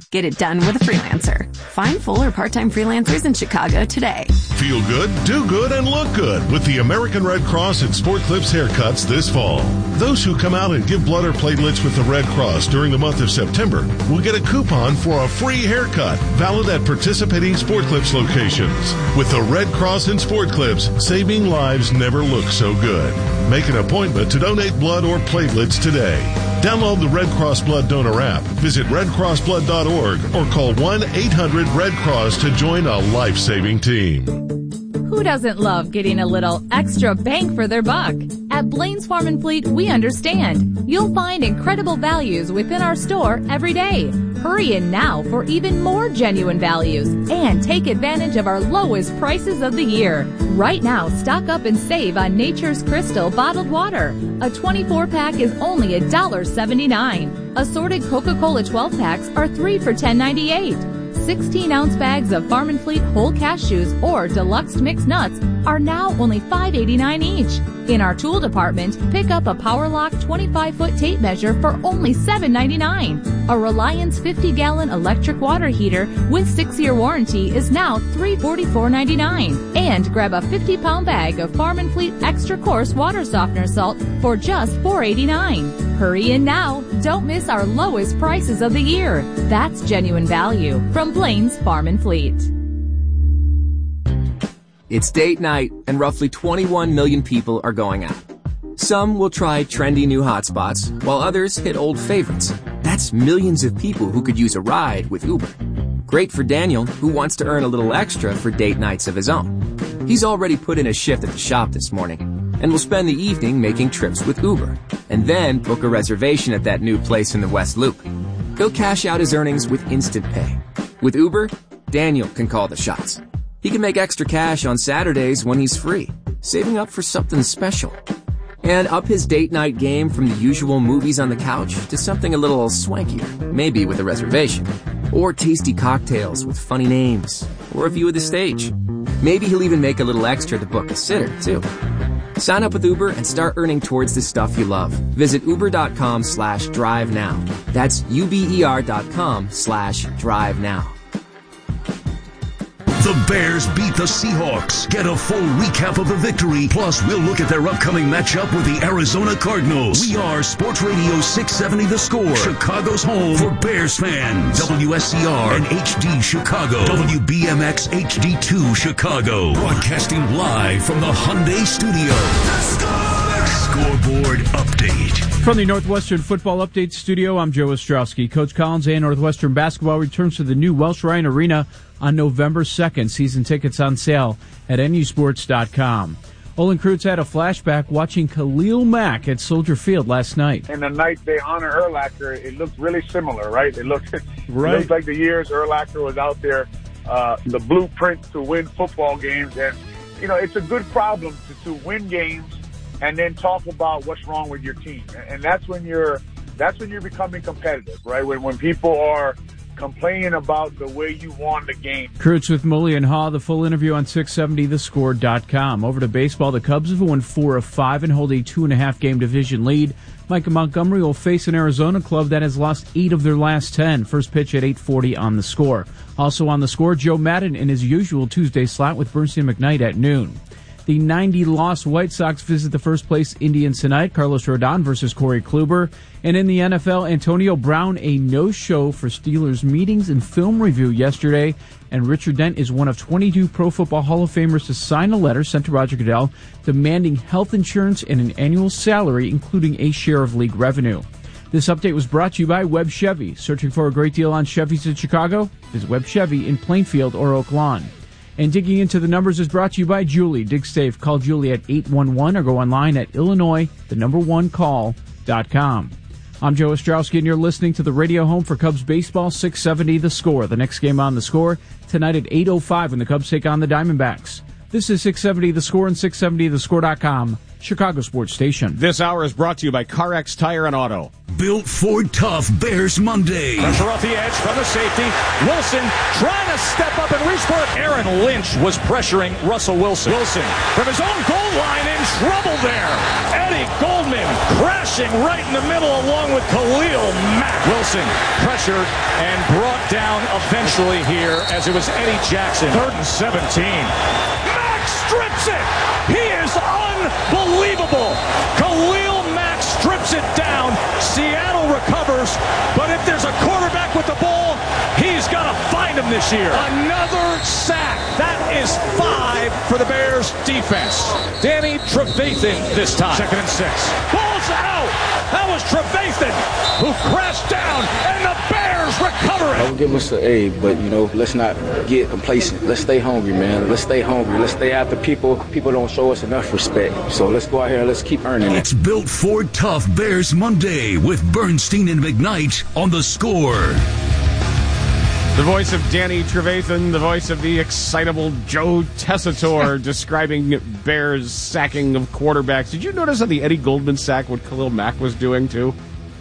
Get it done with a freelancer. Find full or part-time freelancers in Chicago today. Feel good, do good, and look good with the American Red Cross and Sport Clips haircuts this fall. Those who come out and give blood or platelets with the Red Cross during the month of September will get a coupon for a free haircut valid at participating Sport Clips locations. With the Red Cross and Sport Clips, saving lives never looks so good. Make an appointment to donate blood or platelets today. Download the Red Cross Blood Donor app, visit redcrossblood.org, or call 1-800-RED-CROSS to join a life-saving team. Who doesn't love getting a little extra bang for their buck? At Blaine's Farm and Fleet, we understand. You'll find incredible values within our store every day. Hurry in now for even more genuine values and take advantage of our lowest prices of the year. Right now, stock up and save on Nature's Crystal bottled water. A 24-pack is only $1.79. Assorted Coca-Cola 12-packs are 3 for $10.98. 16-ounce bags of Farm and Fleet whole cashews or deluxe mixed nuts are now only $5.89 each. In our tool department, pick up a PowerLock 25-foot tape measure for only $7.99. A Reliance 50-gallon electric water heater with 6-year warranty is now $344.99. And grab a 50-pound bag of Farm and Fleet extra coarse water softener salt for just $4.89. Hurry in now. Don't miss our lowest prices of the year. That's genuine value from Blaine's Farm and Fleet. It's date night, and roughly 21 million people are going out. Some will try trendy new hotspots, while others hit old favorites. That's millions of people who could use a ride with Uber. Great for Daniel, who wants to earn a little extra for date nights of his own. He's already put in a shift at the shop this morning, and will spend the evening making trips with Uber, and then book a reservation at that new place in the West Loop. He'll cash out his earnings with Instant Pay. With Uber, Daniel can call the shots. He can make extra cash on Saturdays when he's free, saving up for something special. And up his date night game from the usual movies on the couch to something a little swankier, maybe with a reservation. Or tasty cocktails with funny names, or a view of the stage. Maybe he'll even make a little extra to book a sitter, too. Sign up with Uber and start earning towards the stuff you love. Visit uber.com/drive now. That's uber.com/drive now. The Bears beat the Seahawks. Get a full recap of the victory. Plus, we'll look at their upcoming matchup with the Arizona Cardinals. We are Sports Radio 670 The Score, Chicago's home for Bears fans. WSCR and HD Chicago. WBMX HD2 Chicago. Broadcasting live from the Hyundai Studio. Scoreboard update. From the Northwestern Football Update Studio, I'm Joe Ostrowski. Coach Collins and Northwestern Basketball returns to the new Welsh Ryan Arena on November 2nd. Season tickets on sale at nusports.com. Olin Kreutz had a flashback watching Khalil Mack at Soldier Field last night. And the night they honor Urlacher, it looked really similar, right? It looked like the years Urlacher was out there, the blueprint to win football games. And, you know, it's a good problem to win games and then talk about what's wrong with your team. And that's when you're becoming competitive, right? When people are complaining about the way you won the game. Kreutz with Mully and Haw, the full interview on 670thescore.com. Over to baseball, the Cubs have won 4 of 5 and hold a 2.5 game division lead. Micah Montgomery will face an Arizona club that has lost 8 of their last 10. First pitch at 8:40 on the score. Also on the score, Joe Madden in his usual Tuesday slot with Bernstein McKnight at noon. The 90-loss White Sox visit the first-place Indians tonight. Carlos Rodon versus Corey Kluber. And in the NFL, Antonio Brown, a no-show for Steelers meetings and film review yesterday. And Richard Dent is one of 22 Pro Football Hall of Famers to sign a letter sent to Roger Goodell demanding health insurance and an annual salary, including a share of league revenue. This update was brought to you by Webb Chevy. Searching for a great deal on Chevys in Chicago? Visit Webb Chevy in Plainfield or Oak Lawn. And Digging Into the Numbers is brought to you by Julie. Dig safe. Call Julie at 811 or go online at Illinois1call.com. I'm Joe Ostrowski, and you're listening to the radio home for Cubs baseball, 670 The Score. The next game on The Score tonight at 8:05 when the Cubs take on the Diamondbacks. This is 670 The Score and 670thescore.com. Chicago Sports Station. This hour is brought to you by CarX Tire and Auto. Built Ford Tough Bears Monday. Pressure off the edge from the safety. Wilson trying to step up and reach for it. Aaron Lynch was pressuring Russell Wilson. Wilson from his own goal line in trouble there. Eddie Goldman crashing right in the middle along with Khalil Mack. Wilson pressured and brought down eventually here as it was Eddie Jackson. 3rd and 17. Mack strips it. He is unbelievable. Khalil Mack strips it down. Seattle recovers, but if there's a quarterback with the ball, he's got to find him this year. Another sack. That is 5 for the Bears defense. Danny Trevathan this time. 2nd and 6. Ball's out. That was Trevathan who crashed down, and the Bears recover it. I would give us an A, but, let's not get complacent. Let's stay hungry, man. Let's stay hungry. Let's stay after people. People don't show us enough respect. So let's go out here and let's keep earning it. It's Built Ford Tough Bears Monday with Bernstein and McKnight on The Score. The voice of Danny Trevathan, the voice of the excitable Joe Tessitore describing Bears sacking of quarterbacks. Did you notice how the Eddie Goldman sack what Khalil Mack was doing, too?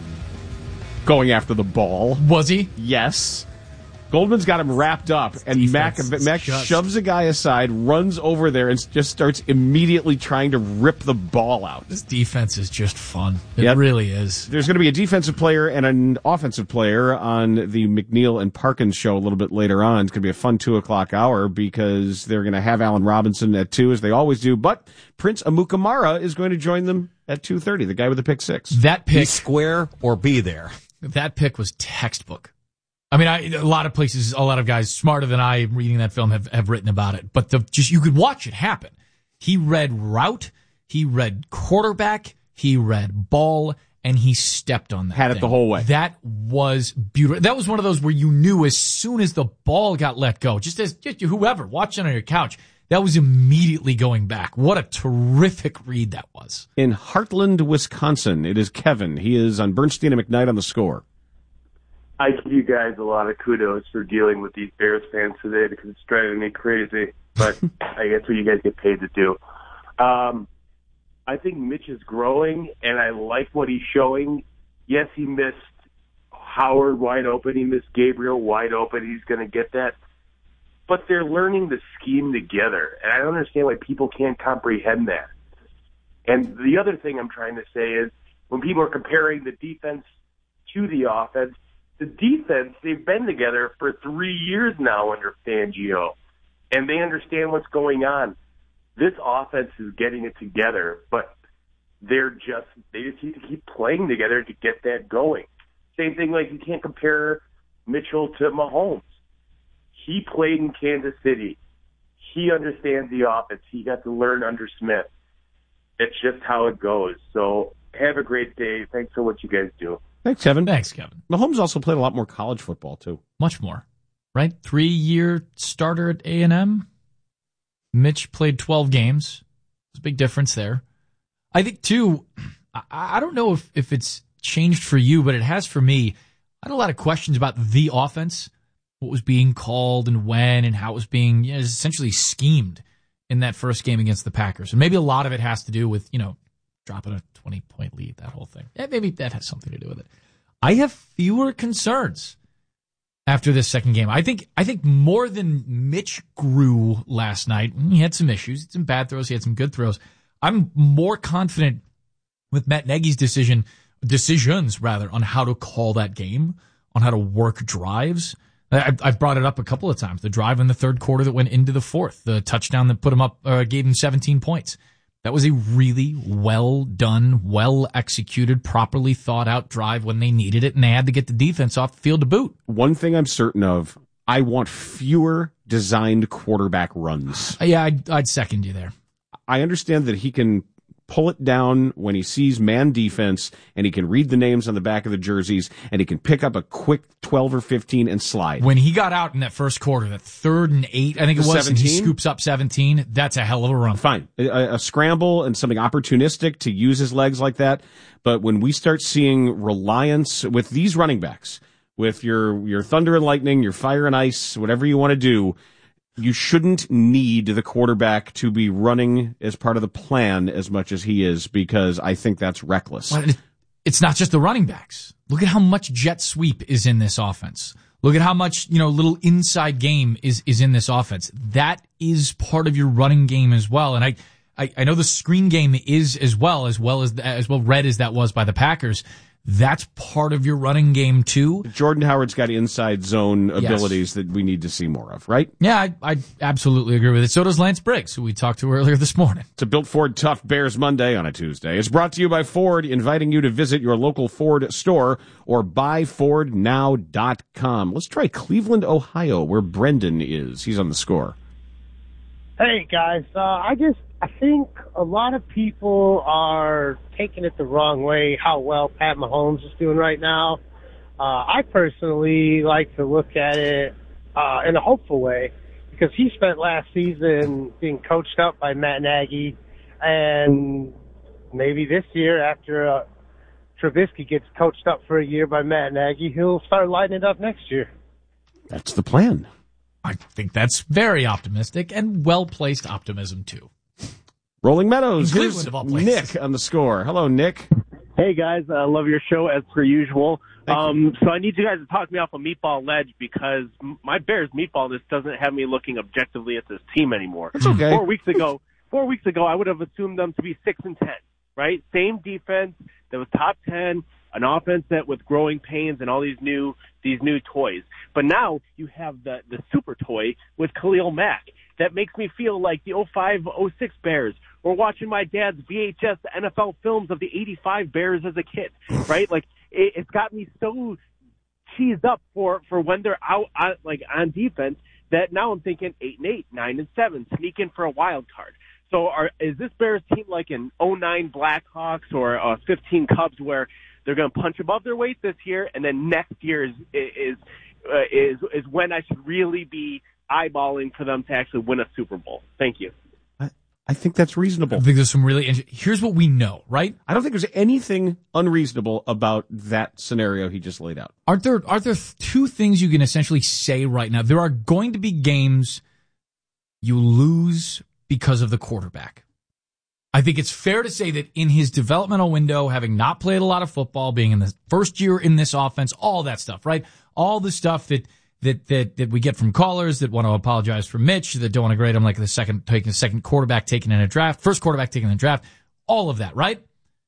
Going after the ball. Was he? Yes. Goldman's got him wrapped up, and Mack shoves a guy aside, runs over there, and just starts immediately trying to rip the ball out. This defense is just fun. It really is. There's going to be a defensive player and an offensive player on the McNeil and Parkins show a little bit later on. It's going to be a fun 2 o'clock hour because they're going to have Allen Robinson at 2, as they always do, but Prince Amukamara is going to join them at 2:30, the guy with the pick 6. That pick, be square or be there. That pick was textbook. I mean, a lot of places, a lot of guys smarter than I reading that film have written about it. But you could watch it happen. He read route, he read quarterback, he read ball, and he stepped on that. Had it the whole way. That was beautiful. That was one of those where you knew as soon as the ball got let go, just whoever watching on your couch, that was immediately going back. What a terrific read that was. In Heartland, Wisconsin, it is Kevin. He is on Bernstein and McKnight on The Score. I give you guys a lot of kudos for dealing with these Bears fans today because it's driving me crazy, but I guess what you guys get paid to do. I think Mitch is growing, and I like what he's showing. Yes, he missed Howard wide open. He missed Gabriel wide open. He's going to get that. But they're learning the scheme together, and I don't understand why people can't comprehend that. And the other thing I'm trying to say is when people are comparing the defense to the offense, the defense, they've been together for 3 years now under Fangio, and they understand what's going on. This offense is getting it together, but they just need to keep playing together to get that going. Same thing, like you can't compare Mitchell to Mahomes. He played in Kansas City. He understands the offense. He got to learn under Smith. It's just how it goes. So have a great day. Thanks for what you guys do. Thanks, Kevin. Thanks, Kevin. Mahomes also played a lot more college football, too. Much more, right? 3-year starter at A&M. Mitch played 12 games. There's a big difference there. I think, too, I don't know if it's changed for you, but it has for me. I had a lot of questions about the offense, what was being called and when and how it was being essentially schemed in that first game against the Packers. And maybe a lot of it has to do with, dropping a 20-point lead, that whole thing. Maybe that has something to do with it. I have fewer concerns after this second game. I think more than Mitch grew last night. He had some issues, some bad throws, he had some good throws. I'm more confident with Matt Nagy's decisions on how to call that game, on how to work drives. I've brought it up a couple of times. The drive in the third quarter that went into the fourth, the touchdown that put him up, gave him 17 points. That was a really well done, well executed, properly thought out drive when they needed it, and they had to get the defense off the field to boot. One thing I'm certain of, I want fewer designed quarterback runs. Yeah, I'd second you there. I understand that he can pull it down when he sees man defense, and he can read the names on the back of the jerseys, and he can pick up a quick 12 or 15 and slide. When he got out in that first quarter, that 3rd and 8, I think it was, 17? And he scoops up 17, that's a hell of a run. Fine. A scramble and something opportunistic to use his legs like that. But when we start seeing reliance with these running backs, with your thunder and lightning, your fire and ice, whatever you want to do, You shouldn't need the quarterback to be running as part of the plan as much as he is, because I think that's reckless. It's not just the running backs. Look at how much jet sweep is in this offense. Look at how much, little inside game is in this offense. That is part of your running game as well. And I know the screen game is as well read as that was by the Packers. That's part of your running game too. Jordan Howard's got inside zone abilities that we need to see more of, right? Yeah, I absolutely agree with it. So does Lance Briggs, who we talked to earlier this morning. It's a Built Ford Tough Bears Monday on a Tuesday. It's brought to you by Ford, inviting you to visit your local Ford store or buyfordnow.com. Let's try Cleveland, Ohio, where Brendan is. He's on the score. Hey, guys. I think a lot of people are taking it the wrong way, how well Pat Mahomes is doing right now. I personally like to look at it in a hopeful way, because he spent last season being coached up by Matt Nagy, and maybe this year, after Trubisky gets coached up for a year by Matt Nagy, he'll start lighting it up next year. That's the plan. I think that's very optimistic and well-placed optimism, too. Rolling Meadows, Cleveland, here's of all places. Nick on the score. Hello, Nick. Hey, guys. I love your show, as per usual. So I need you guys to talk me off a meatball ledge, because my Bears meatballness doesn't have me looking objectively at this team anymore. That's okay. 4 weeks ago, I would have assumed them to be 6-10, right? Same defense that was top 10, an offense that with growing pains and all these new toys. But now you have the super toy with Khalil Mack. That makes me feel like the 05-06 Bears, or watching my dad's VHS NFL films of the 85 Bears as a kid, right? Like, it's got me so cheesed up for when they're out on defense, that now I'm thinking 8-8, 9-7, sneak in for a wild card. So is this Bears team like an 09 Blackhawks or 15 Cubs, where they're going to punch above their weight this year, and then next year is when I should really be eyeballing for them to actually win a Super Bowl? Thank you. I think that's reasonable. I think there's some here's what we know, right? I don't think there's anything unreasonable about that scenario he just laid out. Aren't there two things you can essentially say right now? There are going to be games you lose because of the quarterback. I think it's fair to say that in his developmental window, having not played a lot of football, being in the first year in this offense, all that stuff, right? All the stuff that we get from callers that want to apologize for Mitch, that don't want to grade him like the second quarterback taken in a draft, first quarterback taken in a draft, all of that, right?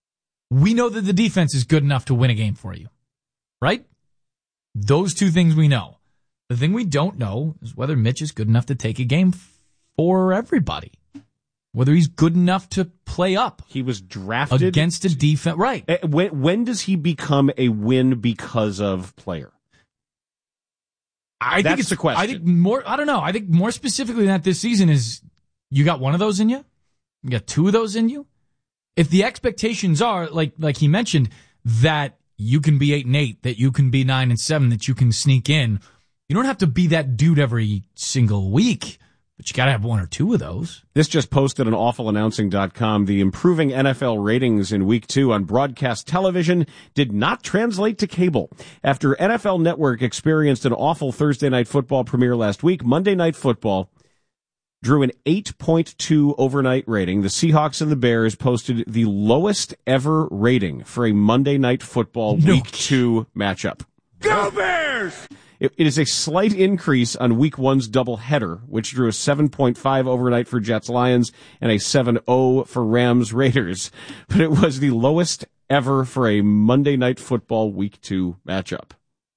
We know that the defense is good enough to win a game for you, right? Those two things we know. The thing we don't know is whether Mitch is good enough to take a game for everybody, whether he's good enough to play up. He was drafted against a defense, right? When does he become a win because of player? That's the question. I think more. I don't know. I think more specifically than that this season is you got one of those in you, you got two of those in you. If the expectations are like he mentioned that you can be 8-8, that you can be 9-7, that you can sneak in, you don't have to be that dude every single week, but you got to have one or two of those. This just posted on awfulannouncing.com. The improving NFL ratings in Week 2 on broadcast television did not translate to cable. After NFL Network experienced an awful Thursday Night Football premiere last week, Monday Night Football drew an 8.2 overnight rating. The Seahawks and the Bears posted the lowest ever rating for a Monday Night Football Week 2 matchup. Go Bears! It is a slight increase on Week 1's doubleheader, which drew a 7.5 overnight for Jets-Lions and a 7-0 for Rams-Raiders. But it was the lowest ever for a Monday Night Football Week 2 matchup.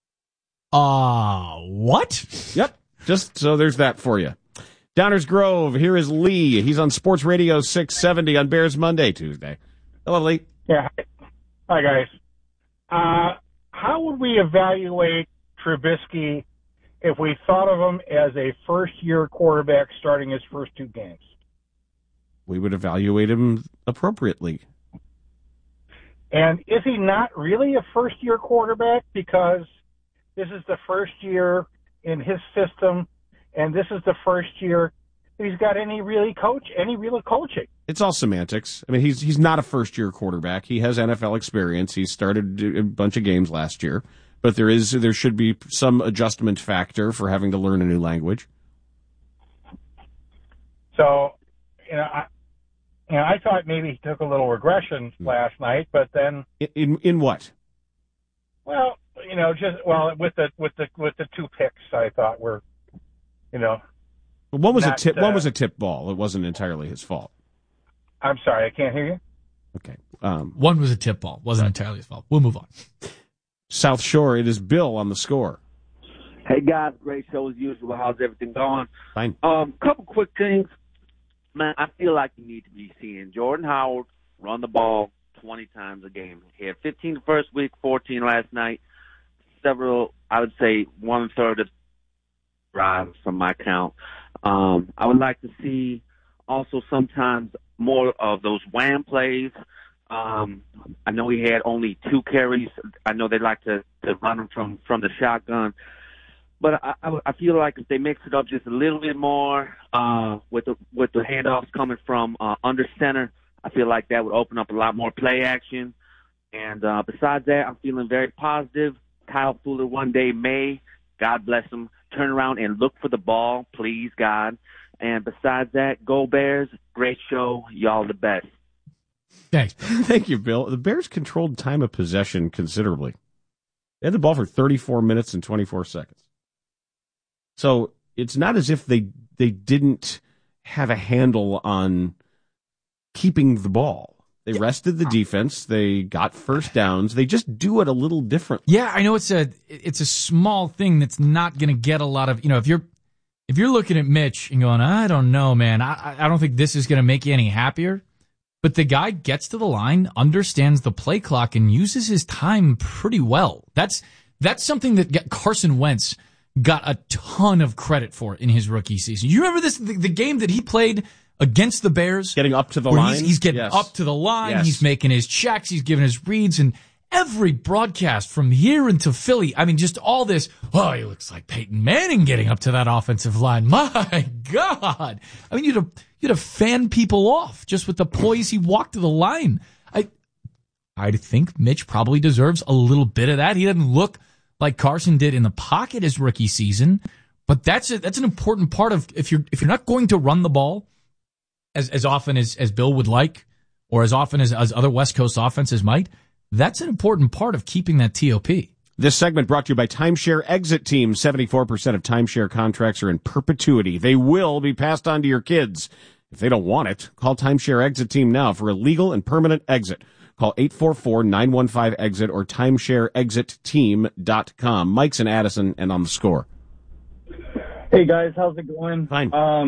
What? Yep. Just so there's that for you. Downers Grove, here is Lee. He's on Sports Radio 670 on Bears Monday, Tuesday. Hello, Lee. Yeah. Hi, guys. How would we evaluate Trubisky if we thought of him as a first-year quarterback starting his first two games? We would evaluate him appropriately. And is he not really a first-year quarterback because this is the first year in his system, and this is the first year he's got any real coaching? It's all semantics. I mean, he's not a first-year quarterback. He has NFL experience. He started a bunch of games last year. But there should be some adjustment factor for having to learn a new language. So, I thought maybe he took a little regression last night, but then in what? Well, with the two picks, I thought were, One was a tip ball. It wasn't entirely his fault. I'm sorry, I can't hear you. Okay. One was a tip ball. Wasn't entirely his fault. We'll move on. South Shore, it is Bill on the score. Hey, guys. Great show as usual. How's everything going? Fine. Couple quick things. Man, I feel like you need to be seeing Jordan Howard run the ball 20 times a game. He had 15 the first week, 14 last night. Several, I would say, 1/3 of drives from my count. I would like to see also sometimes more of those wham plays. I know he had only 2 carries. I know they like to run them from the shotgun. But I feel like if they mix it up just a little bit more with the handoffs coming from under center, I feel like that would open up a lot more play action. And besides that, I'm feeling very positive. Kyle Fuller one day may, God bless him, turn around and look for the ball, please, God. And besides that, go Bears. Great show. Y'all the best. Thanks. Thank you, Bill. The Bears controlled time of possession considerably. They had the ball for 34 minutes and 24 seconds. So it's not as if they didn't have a handle on keeping the ball. They rested the defense. They got first downs. They just do it a little differently. Yeah, I know it's a small thing that's not going to get a lot of, if you're looking at Mitch and going, I don't know, man, I don't think this is going to make you any happier. But the guy gets to the line, understands the play clock, and uses his time pretty well. That's something that Carson Wentz got a ton of credit for in his rookie season. You remember the game that he played against the Bears? Getting up to the line? He's getting up to the line. Yes. He's making his checks. He's giving his reads. And every broadcast from here into Philly, I mean, just all this, he looks like Peyton Manning getting up to that offensive line. My God. I mean, you'd have fanned people off just with the poise he walked to the line. I think Mitch probably deserves a little bit of that. He doesn't look like Carson did in the pocket his rookie season, but that's an important part of if you're not going to run the ball as often as Bill would like, or as often as other West Coast offenses might, that's an important part of keeping that TOP. This segment brought to you by Timeshare Exit Team. 74% of timeshare contracts are in perpetuity. They will be passed on to your kids. If they don't want it, call Timeshare Exit Team now for a legal and permanent exit. Call 844-915-EXIT or timeshareexitteam.com. Mike's in Addison and on the score. Hey, guys. How's it going? Fine.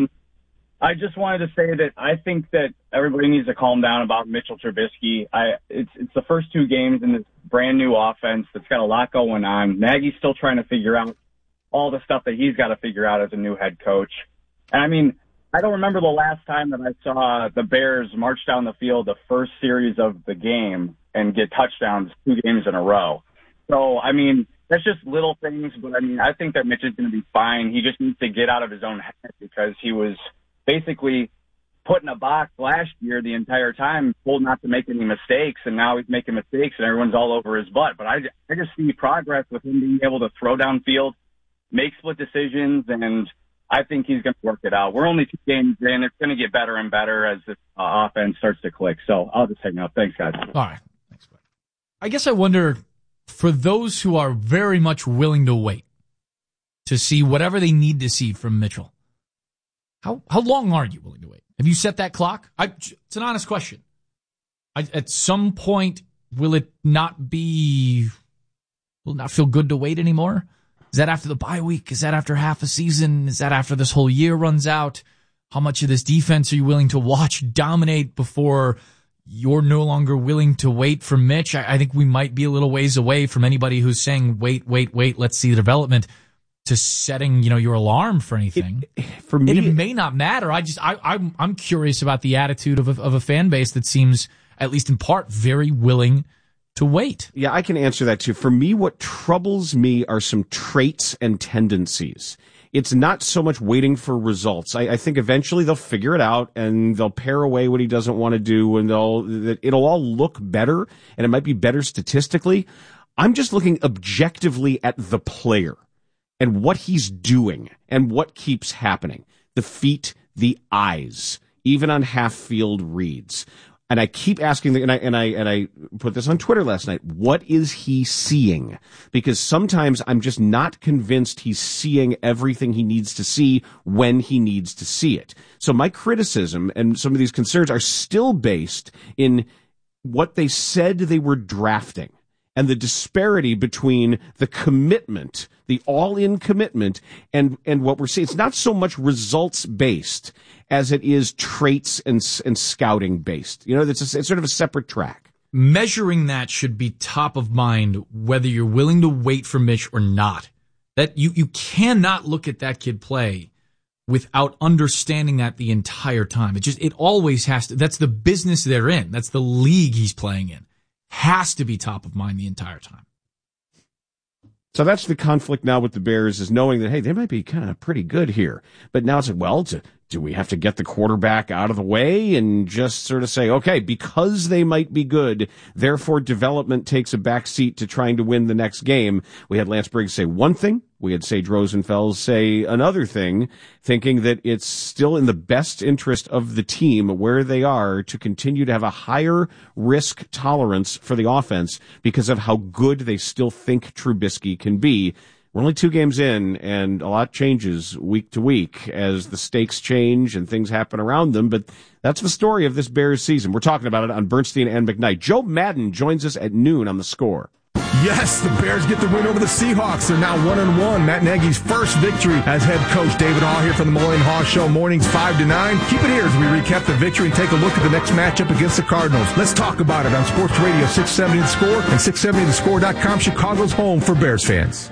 I just wanted to say that I think that everybody needs to calm down about Mitchell Trubisky. It's the first 2 games in this brand new offense that's got a lot going on. Nagy's still trying to figure out all the stuff that he's got to figure out as a new head coach. And I mean, I don't remember the last time that I saw the Bears march down the field the first series of the game and get touchdowns 2 games in a row. So, I mean, that's just little things, but I mean, I think that Mitch is going to be fine. He just needs to get out of his own head because he was basically put in a box last year the entire time, told not to make any mistakes, and now he's making mistakes and everyone's all over his butt. But I just see progress with him being able to throw downfield, make split decisions, and I think he's going to work it out. We're only 2 games in. It's going to get better and better as this offense starts to click. So I'll just hang up. Thanks, guys. All right. Thanks, buddy. I guess I wonder, for those who are very much willing to wait to see whatever they need to see from Mitchell, how long are you willing to wait? Have you set that clock? It's an honest question. At some point, will it not feel good to wait anymore? Is that after the bye week? Is that after half a season? Is that after this whole year runs out? How much of this defense are you willing to watch dominate before you're no longer willing to wait for Mitch? I think we might be a little ways away from anybody who's saying, wait, let's see the development, to setting, your alarm for anything. For me, it may not matter. I'm curious about the attitude of a fan base that seems, at least in part, very willing to wait. Yeah, I can answer that too. For me, what troubles me are some traits and tendencies. It's not so much waiting for results. I think eventually they'll figure it out and they'll pare away what he doesn't want to do, and it'll all look better, and it might be better statistically. I'm just looking objectively at the player and what he's doing and what keeps happening. The feet, the eyes, even on half-field reads. And I keep asking, and I put this on Twitter last night, what is he seeing? Because sometimes I'm just not convinced he's seeing everything he needs to see when he needs to see it. So my criticism and some of these concerns are still based in what they said they were drafting and the disparity between the commitment, the all-in commitment, and what we're seeing. It's not so much results-based as it is traits and scouting based. You know, it's sort of a separate track. Measuring that should be top of mind, whether you're willing to wait for Mitch or not. That you cannot look at that kid play without understanding that the entire time. It always has to. That's the business they're in. That's the league he's playing in. Has to be top of mind the entire time. So that's the conflict now with the Bears, is knowing that, hey, they might be kind of pretty good here. But now it's like, well, do we have to get the quarterback out of the way and just sort of say, okay, because they might be good, therefore development takes a back seat to trying to win the next game? We had Lance Briggs say one thing. We had Sage Rosenfels say another thing, thinking that it's still in the best interest of the team where they are to continue to have a higher risk tolerance for the offense because of how good they still think Trubisky can be. We're only 2 games in, and a lot changes week to week as the stakes change and things happen around them, but that's the story of this Bears season. We're talking about it on Bernstein and McKnight. Joe Madden joins us at noon on The Score. Yes, the Bears get the win over the Seahawks. They're now 1-1. Matt Nagy's first victory as head coach. David Hall here from the Malloy and Haw Show, mornings 5 to 9. Keep it here as we recap the victory and take a look at the next matchup against the Cardinals. Let's talk about it on Sports Radio 670 The Score and 670thescore.com, Chicago's home for Bears fans.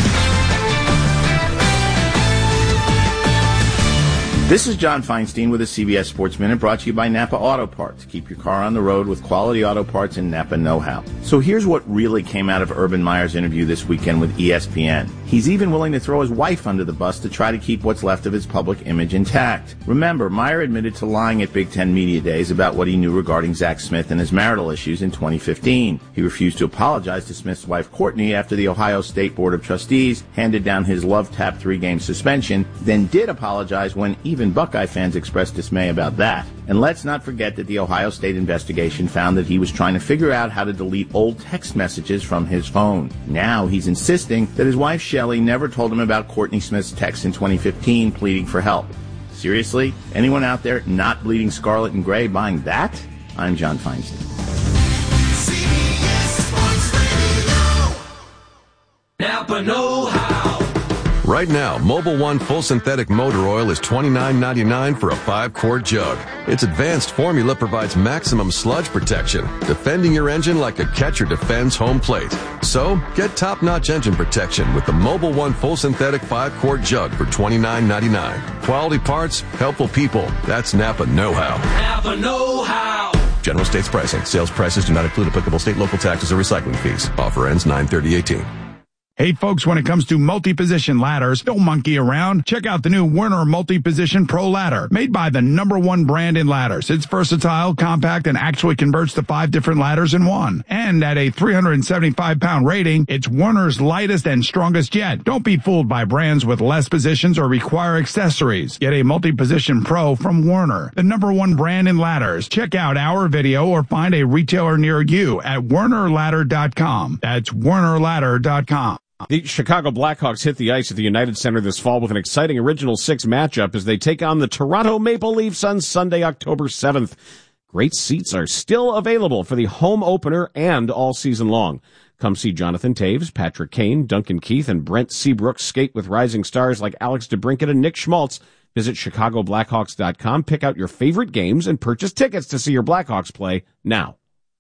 This is John Feinstein with a CBS Sports Minute, brought to you by Napa Auto Parts. Keep your car on the road with quality auto parts and Napa know-how. So here's what really came out of Urban Meyer's interview this weekend with ESPN. He's even willing to throw his wife under the bus to try to keep what's left of his public image intact. Remember, Meyer admitted to lying at Big Ten Media Days about what he knew regarding Zach Smith and his marital issues in 2015. He refused to apologize to Smith's wife, Courtney, after the Ohio State Board of Trustees handed down his love-tap 3-game suspension, then did apologize when even Buckeye fans expressed dismay about that. And let's not forget that the Ohio State investigation found that he was trying to figure out how to delete old text messages from his phone. Now he's insisting that his wife Shelley never told him about Courtney Smith's text in 2015 pleading for help. Seriously? Anyone out there not bleeding scarlet and gray buying that? I'm John Feinstein. Napa know-how. Right now, Mobil 1 Full Synthetic Motor Oil is $29.99 for a 5-quart jug. Its advanced formula provides maximum sludge protection, defending your engine like a catcher defends home plate. So, get top-notch engine protection with the Mobil 1 Full Synthetic 5-quart jug for $29.99. Quality parts, helpful people. That's Napa know-how. Napa know-how. General States pricing. Sales prices do not include applicable state, local taxes, or recycling fees. Offer ends 9/30/18. Hey folks, when it comes to multi-position ladders, don't monkey around. Check out the new Werner Multi-Position Pro Ladder, made by the #1 brand in ladders. It's versatile, compact, and actually converts to 5 different ladders in one. And at a 375-pound rating, it's Werner's lightest and strongest yet. Don't be fooled by brands with less positions or require accessories. Get a Multi-Position Pro from Werner, the #1 brand in ladders. Check out our video or find a retailer near you at wernerladder.com. That's wernerladder.com. The Chicago Blackhawks hit the ice at the United Center this fall with an exciting Original Six matchup as they take on the Toronto Maple Leafs on Sunday, October 7th. Great seats are still available for the home opener and all season long. Come see Jonathan Toews, Patrick Kane, Duncan Keith, and Brent Seabrook skate with rising stars like Alex DeBrincat and Nick Schmaltz. Visit ChicagoBlackhawks.com, pick out your favorite games, and purchase tickets to see your Blackhawks play now.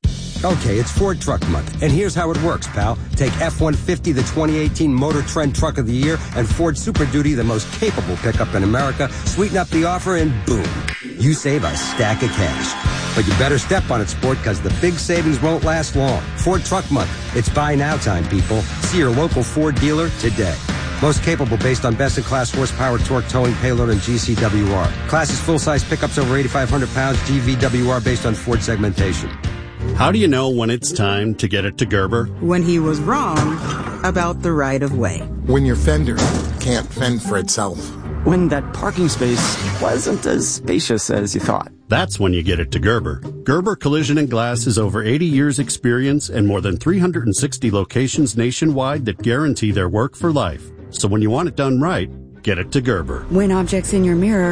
Okay, it's Ford Truck Month, and here's how it works, pal. Take F-150, the 2018 Motor Trend Truck of the Year, and Ford Super Duty, the most capable pickup in America. Sweeten up the offer, and boom, you save a stack of cash. But you better step on it, sport, because the big savings won't last long. Ford Truck Month. It's buy now time, people. See your local Ford dealer today. Most capable based on best-in-class horsepower, torque, towing, payload, and GCWR. Class is full-size pickups over 8,500 pounds, GVWR based on Ford segmentation. How do you know when it's time to get it to Gerber? When he was wrong about the right-of-way. When your fender can't fend for itself. when that parking space wasn't as spacious as you thought. That's when you get it to Gerber. Gerber Collision and Glass has over 80 years experience and more than 360 locations nationwide that guarantee their work for life. So when you want it done right, get it to Gerber. When objects in your mirror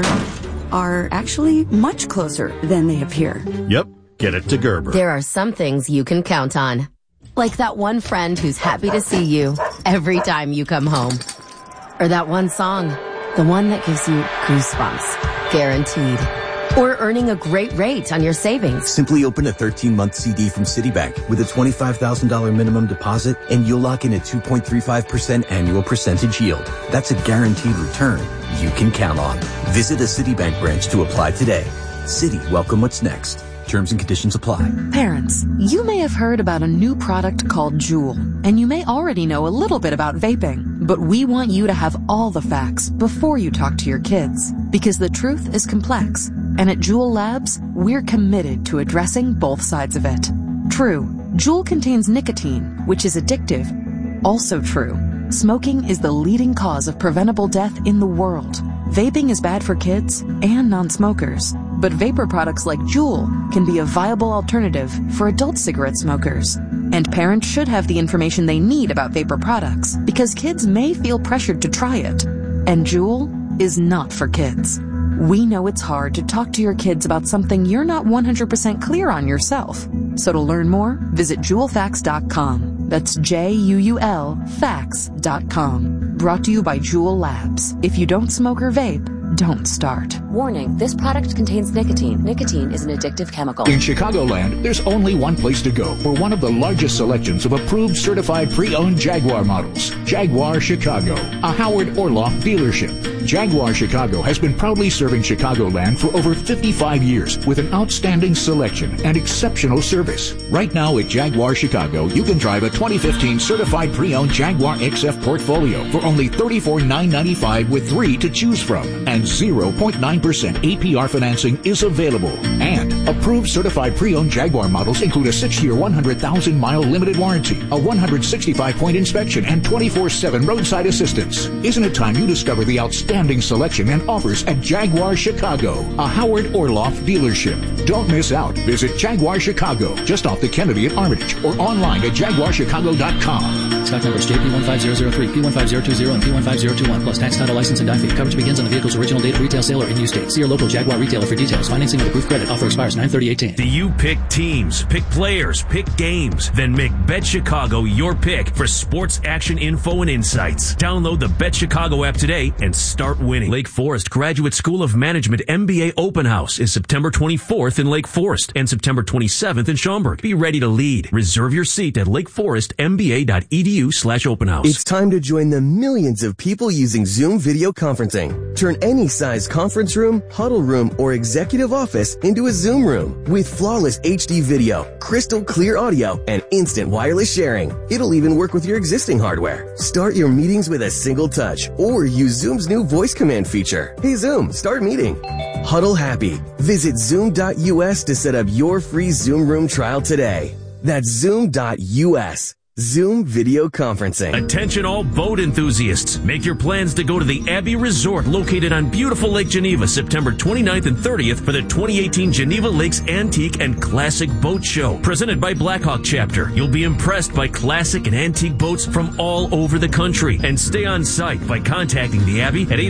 are actually much closer than they appear. Yep, get it to Gerber. There are some things you can count on. Like that one friend who's happy to see you every time you come home. Or that one song, the one that gives you goosebumps, guaranteed. Or earning a great rate on your savings. Simply open a 13-month CD from Citibank with a $25,000 minimum deposit, and you'll lock in a 2.35% annual percentage yield. That's a guaranteed return you can count on. Visit a Citibank branch to apply today. Citi, welcome what's next. Terms and conditions apply. Parents, you may have heard about a new product called Juul, and you may already know a little bit about vaping, but we want you to have all the facts before you talk to your kids, because the truth is complex, and at Juul Labs, we're committed to addressing both sides of it. True, Juul contains nicotine, which is addictive. Also true, smoking is the leading cause of preventable death in the world. Vaping is bad for kids and non-smokers, but vapor products like Juul can be a viable alternative for adult cigarette smokers. And parents should have the information they need about vapor products, because kids may feel pressured to try it. And Juul is not for kids. We know it's hard to talk to your kids about something you're not 100% clear on yourself. So to learn more, visit JuulFacts.com. That's JUUL Facts.com. Brought to you by Juul Labs. If you don't smoke or vape, don't start. Warning, this product contains nicotine. Nicotine is an addictive chemical. In Chicagoland, there's only one place to go for one of the largest selections of approved certified pre-owned Jaguar models. Jaguar Chicago, a Howard Orloff dealership. Jaguar Chicago has been proudly serving Chicagoland for over 55 years with an outstanding selection and exceptional service. Right now at Jaguar Chicago, you can drive a 2015 certified pre-owned Jaguar XF Portfolio for only $34,995 with 3 to choose from. And 0.9% APR financing is available. And approved certified pre-owned Jaguar models include a 6-year, 100,000-mile limited warranty, a 165-point inspection, and 24/7 roadside assistance. Isn't it time you discover the outstanding selection and offers at Jaguar Chicago, a Howard Orloff dealership? Don't miss out. Visit Jaguar Chicago, just off the Kennedy at Armitage, or online at jaguarchicago.com. Stock numbers JP15003, P15020, and P15021, plus tax, title, license, and DIFE. Coverage begins on the vehicle's original date of retail sale or in use date. See your local Jaguar retailer for details. Financing with approved credit. Offer expires 9/30/18. Do you pick teams, pick players, pick games? Then make Bet Chicago your pick for sports action info and insights. Download the Bet Chicago app today and start winning. Lake Forest Graduate School of Management MBA Open House is September 24th in Lake Forest and September 27th in Schaumburg. Be ready to lead. Reserve your seat at lakeforestmba.edu/open house. It's time to join the millions of people using Zoom video conferencing. Turn any size conference room, huddle room, or executive office into a Zoom room with flawless HD video, crystal clear audio, and instant wireless sharing. It'll even work with your existing hardware. Start your meetings with a single touch or use Zoom's new voice command feature. Hey Zoom, start meeting. Huddle happy. Visit Zoom.us to set up your free Zoom room trial today. That's Zoom.us. Zoom video conferencing. Attention all boat enthusiasts. Make your plans to go to the Abbey Resort located on beautiful Lake Geneva September 29th and 30th for the 2018 Geneva Lakes Antique and Classic Boat Show. Presented by Blackhawk Chapter. You'll be impressed by classic and antique boats from all over the country. And stay on site by contacting the Abbey at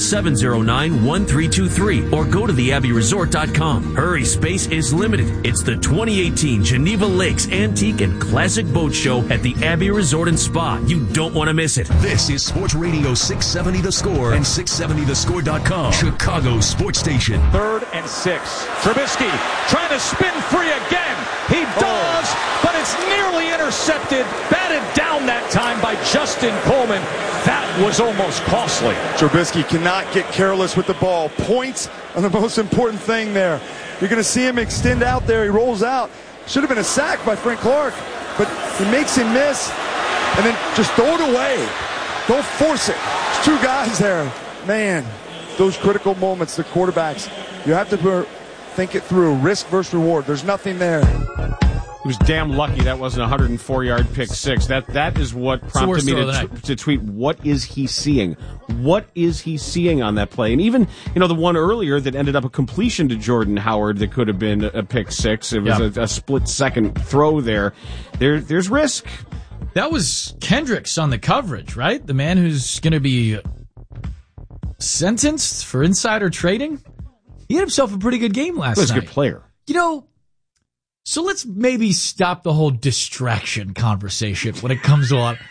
800-709-1323 or go to theabbeyresort.com. Hurry, space is limited. It's the 2018 Geneva Lakes Antique and Classic Boat Show at the Abbey Resort and Spa. You don't want to miss it. This is Sports Radio 670 The Score and 670thescore.com. Chicago Sports Station. 3rd and 6. Trubisky trying to spin free again. He does, but it's nearly intercepted. Batted down that time by Justin Coleman. That was almost costly. Trubisky cannot get careless with the ball. Points are the most important thing there. You're going to see him extend out there. He rolls out. Should have been a sack by Frank Clark. But he makes him miss, and then just throw it away. Don't force it. There's 2 guys there. Man, those critical moments, the quarterbacks, you have to think it through. Risk versus reward. There's nothing there. He was damn lucky that wasn't a 104-yard pick six. That is what prompted me to tweet, what is he seeing? What is he seeing on that play? And even, the one earlier that ended up a completion to Jordan Howard that could have been a pick six. It was a split-second throw there. There's risk. That was Kendricks on the coverage, right? The man who's going to be sentenced for insider trading. He had himself a pretty good game last night. He was a good player. So let's maybe stop the whole distraction conversation when it comes to a lot.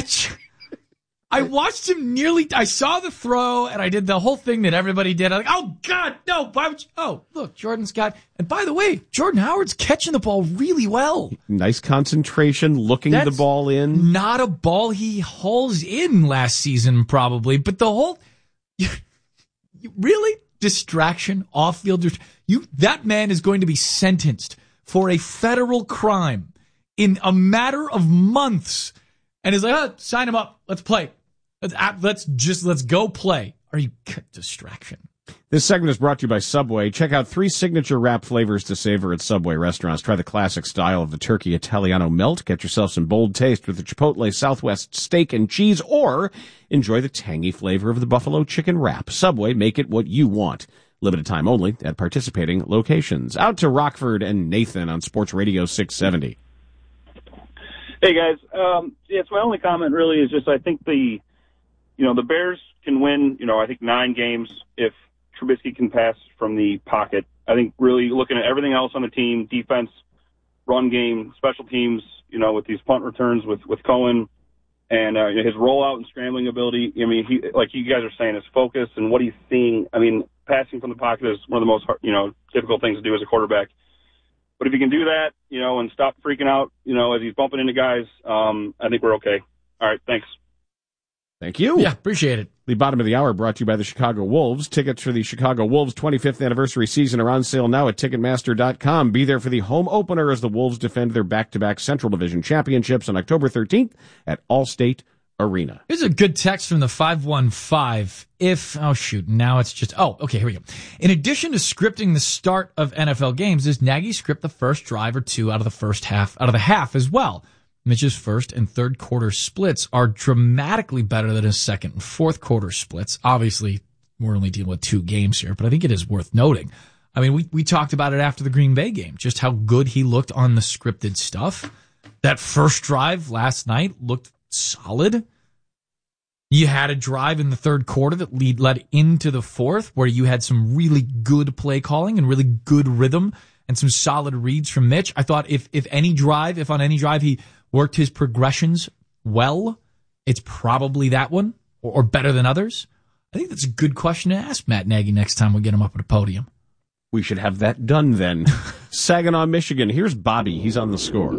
I watched him I saw the throw and I did the whole thing that everybody did. I'm like, oh God, no, why would you? Oh, look, Jordan's got, and by the way, Jordan Howard's catching the ball really well. Nice concentration, looking the ball in. Not a ball he hauls in last season probably, but the whole, really? Distraction, off-field, that man is going to be sentenced for a federal crime in a matter of months. And he's like, sign him up. Let's play. Let's go play. Are you distraction? This segment is brought to you by Subway. Check out 3 signature wrap flavors to savor at Subway restaurants. Try the classic style of the Turkey Italiano melt. Get yourself some bold taste with the Chipotle Southwest steak and cheese, or enjoy the tangy flavor of the Buffalo chicken wrap. Subway, make it what you want. Limited time only at participating locations. Out to Rockford and Nathan on Sports Radio 670. Hey, guys. It's my only comment really is just I think the Bears can win, I think 9 games if Trubisky can pass from the pocket. I think really looking at everything else on the team, defense, run game, special teams, with these punt returns with Cohen and his rollout and scrambling ability. I mean, he, like you guys are saying, his focus and what he's seeing. I mean, passing from the pocket is one of the most difficult things to do as a quarterback. But if he can do that, and stop freaking out, as he's bumping into guys, I think we're okay. All right, thanks. Thank you. Yeah, appreciate it. The bottom of the hour brought to you by the Chicago Wolves. Tickets for the Chicago Wolves 25th anniversary season are on sale now at Ticketmaster.com. Be there for the home opener as the Wolves defend their back-to-back Central Division championships on October 13th at Allstate Arena. Here's a good text from the 515. Now it's just, okay, here we go. In addition to scripting the start of NFL games, does Nagy script the first drive or two out of the half as well? Mitch's first and third quarter splits are dramatically better than his second and fourth quarter splits. Obviously, we're only dealing with 2 games here, but I think it is worth noting. I mean, we talked about it after the Green Bay game, just how good he looked on the scripted stuff. That first drive last night looked solid. You had a drive in the third quarter that led into the fourth where you had some really good play calling and really good rhythm and some solid reads from Mitch. I thought if on any drive he worked his progressions well, it's probably that one or better than others. I think that's a good question to ask Matt Nagy next time we get him up at a podium. We should have that done then. Saginaw, Michigan. Here's Bobby. He's on the score.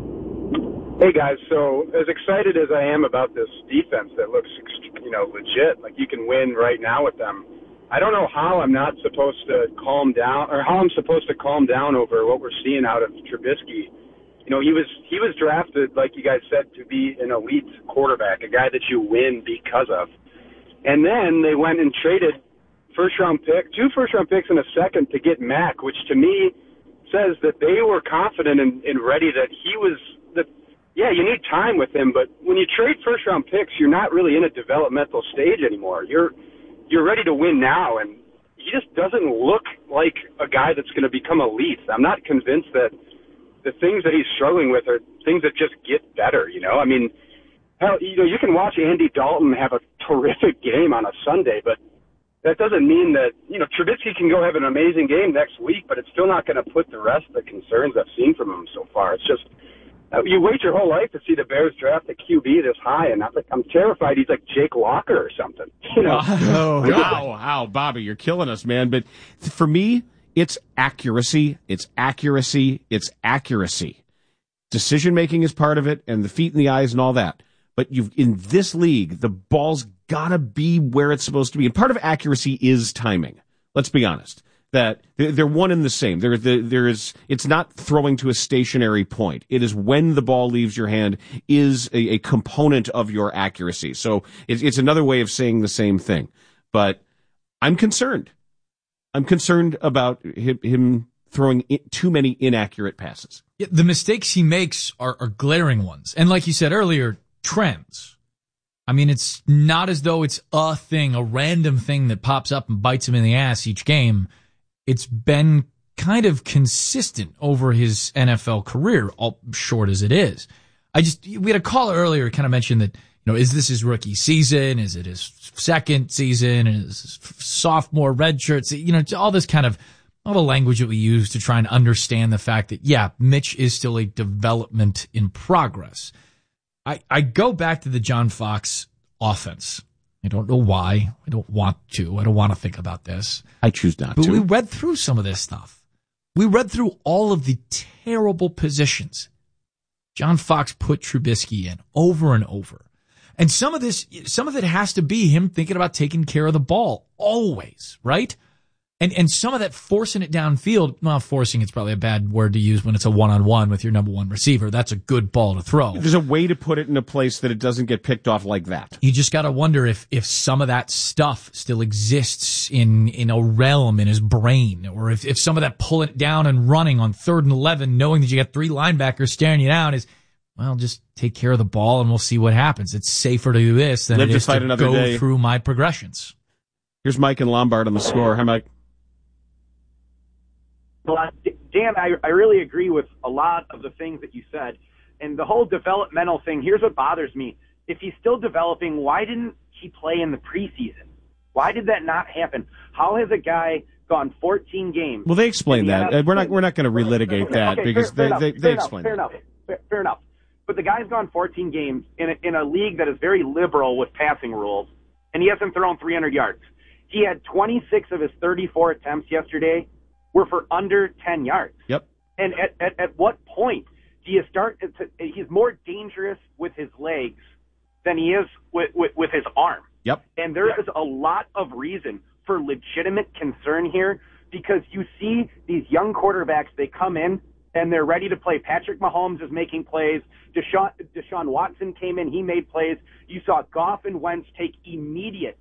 Hey, guys. So as excited as I am about this defense that looks, legit, like you can win right now with them, I don't know how I'm not supposed to calm down or how I'm supposed to calm down over what we're seeing out of Trubisky. He was drafted, like you guys said, to be an elite quarterback, a guy that you win because of. And then they went and traded two first-round picks and a second to get Mack, which to me says that they were confident and ready that he was you need time with him, but when you trade first-round picks, you're not really in a developmental stage anymore. You're ready to win now, and he just doesn't look like a guy that's going to become elite. I'm not convinced that the things that he's struggling with are things that just get better, I mean, hell, you can watch Andy Dalton have a terrific game on a Sunday, but that doesn't mean that, Trubisky can go have an amazing game next week, but it's still not going to put the rest of the concerns I've seen from him so far. It's just, you wait your whole life to see the Bears draft a QB this high, and I'm terrified he's like Jake Locker or something. Wow, Bobby, you're killing us, man. But for me, it's accuracy. Decision-making is part of it, and the feet and the eyes and all that. But in this league, the ball's got to be where it's supposed to be. And part of accuracy is timing. Let's be honest. That they're one and the same. It's not throwing to a stationary point. It is when the ball leaves your hand is a component of your accuracy. So it's another way of saying the same thing. But I'm concerned. I'm concerned about him throwing too many inaccurate passes. Yeah, the mistakes he makes are glaring ones. And like you said earlier, trends. I mean, it's not as though it's a thing, a random thing that pops up and bites him in the ass each game. It's been kind of consistent over his NFL career, all short as it is. We had a caller earlier who kind of mentioned that, is this his rookie season? Is it his second season? Is his sophomore red shirts? All this kind of, all the language that we use to try and understand the fact that, yeah, Mitch is still a development in progress. I go back to the John Fox offense. I don't know why. I don't want to. I don't want to think about this. I choose not to. But we read through some of this stuff. We read through all of the terrible positions John Fox put Trubisky in over and over. And some of it has to be him thinking about taking care of the ball always, right? And some of that forcing it downfield, well, forcing it's probably a bad word to use when it's a one-on-one with your number one receiver. That's a good ball to throw. There's a way to put it in a place that it doesn't get picked off like that. You just got to wonder if some of that stuff still exists in a realm in his brain, or if some of that pulling it down and running on 3rd and 11, knowing that you got 3 linebackers staring you down is, well, just take care of the ball and we'll see what happens. It's safer to do this than it is to go through my progressions. Here's Mike and Lombard on the score. Hi, Mike. Well, Dan, I really agree with a lot of the things that you said. And the whole developmental thing, here's what bothers me. If he's still developing, why didn't he play in the preseason? Why did that not happen? How has a guy gone 14 games? Well, they explained that. We're not going to relitigate that because they explained that. Fair enough. But the guy's gone 14 games in a league that is very liberal with passing rules, and he hasn't thrown 300 yards. He had 26 of his 34 attempts yesterday were for under 10 yards. Yep. And at what point do you start he's more dangerous with his legs than he is with his arm. Yep. And there is a lot of reason for legitimate concern here, because you see these young quarterbacks, they come in and they're ready to play. Patrick Mahomes is making plays. Deshaun Watson came in, he made plays. You saw Goff and Wentz take immediate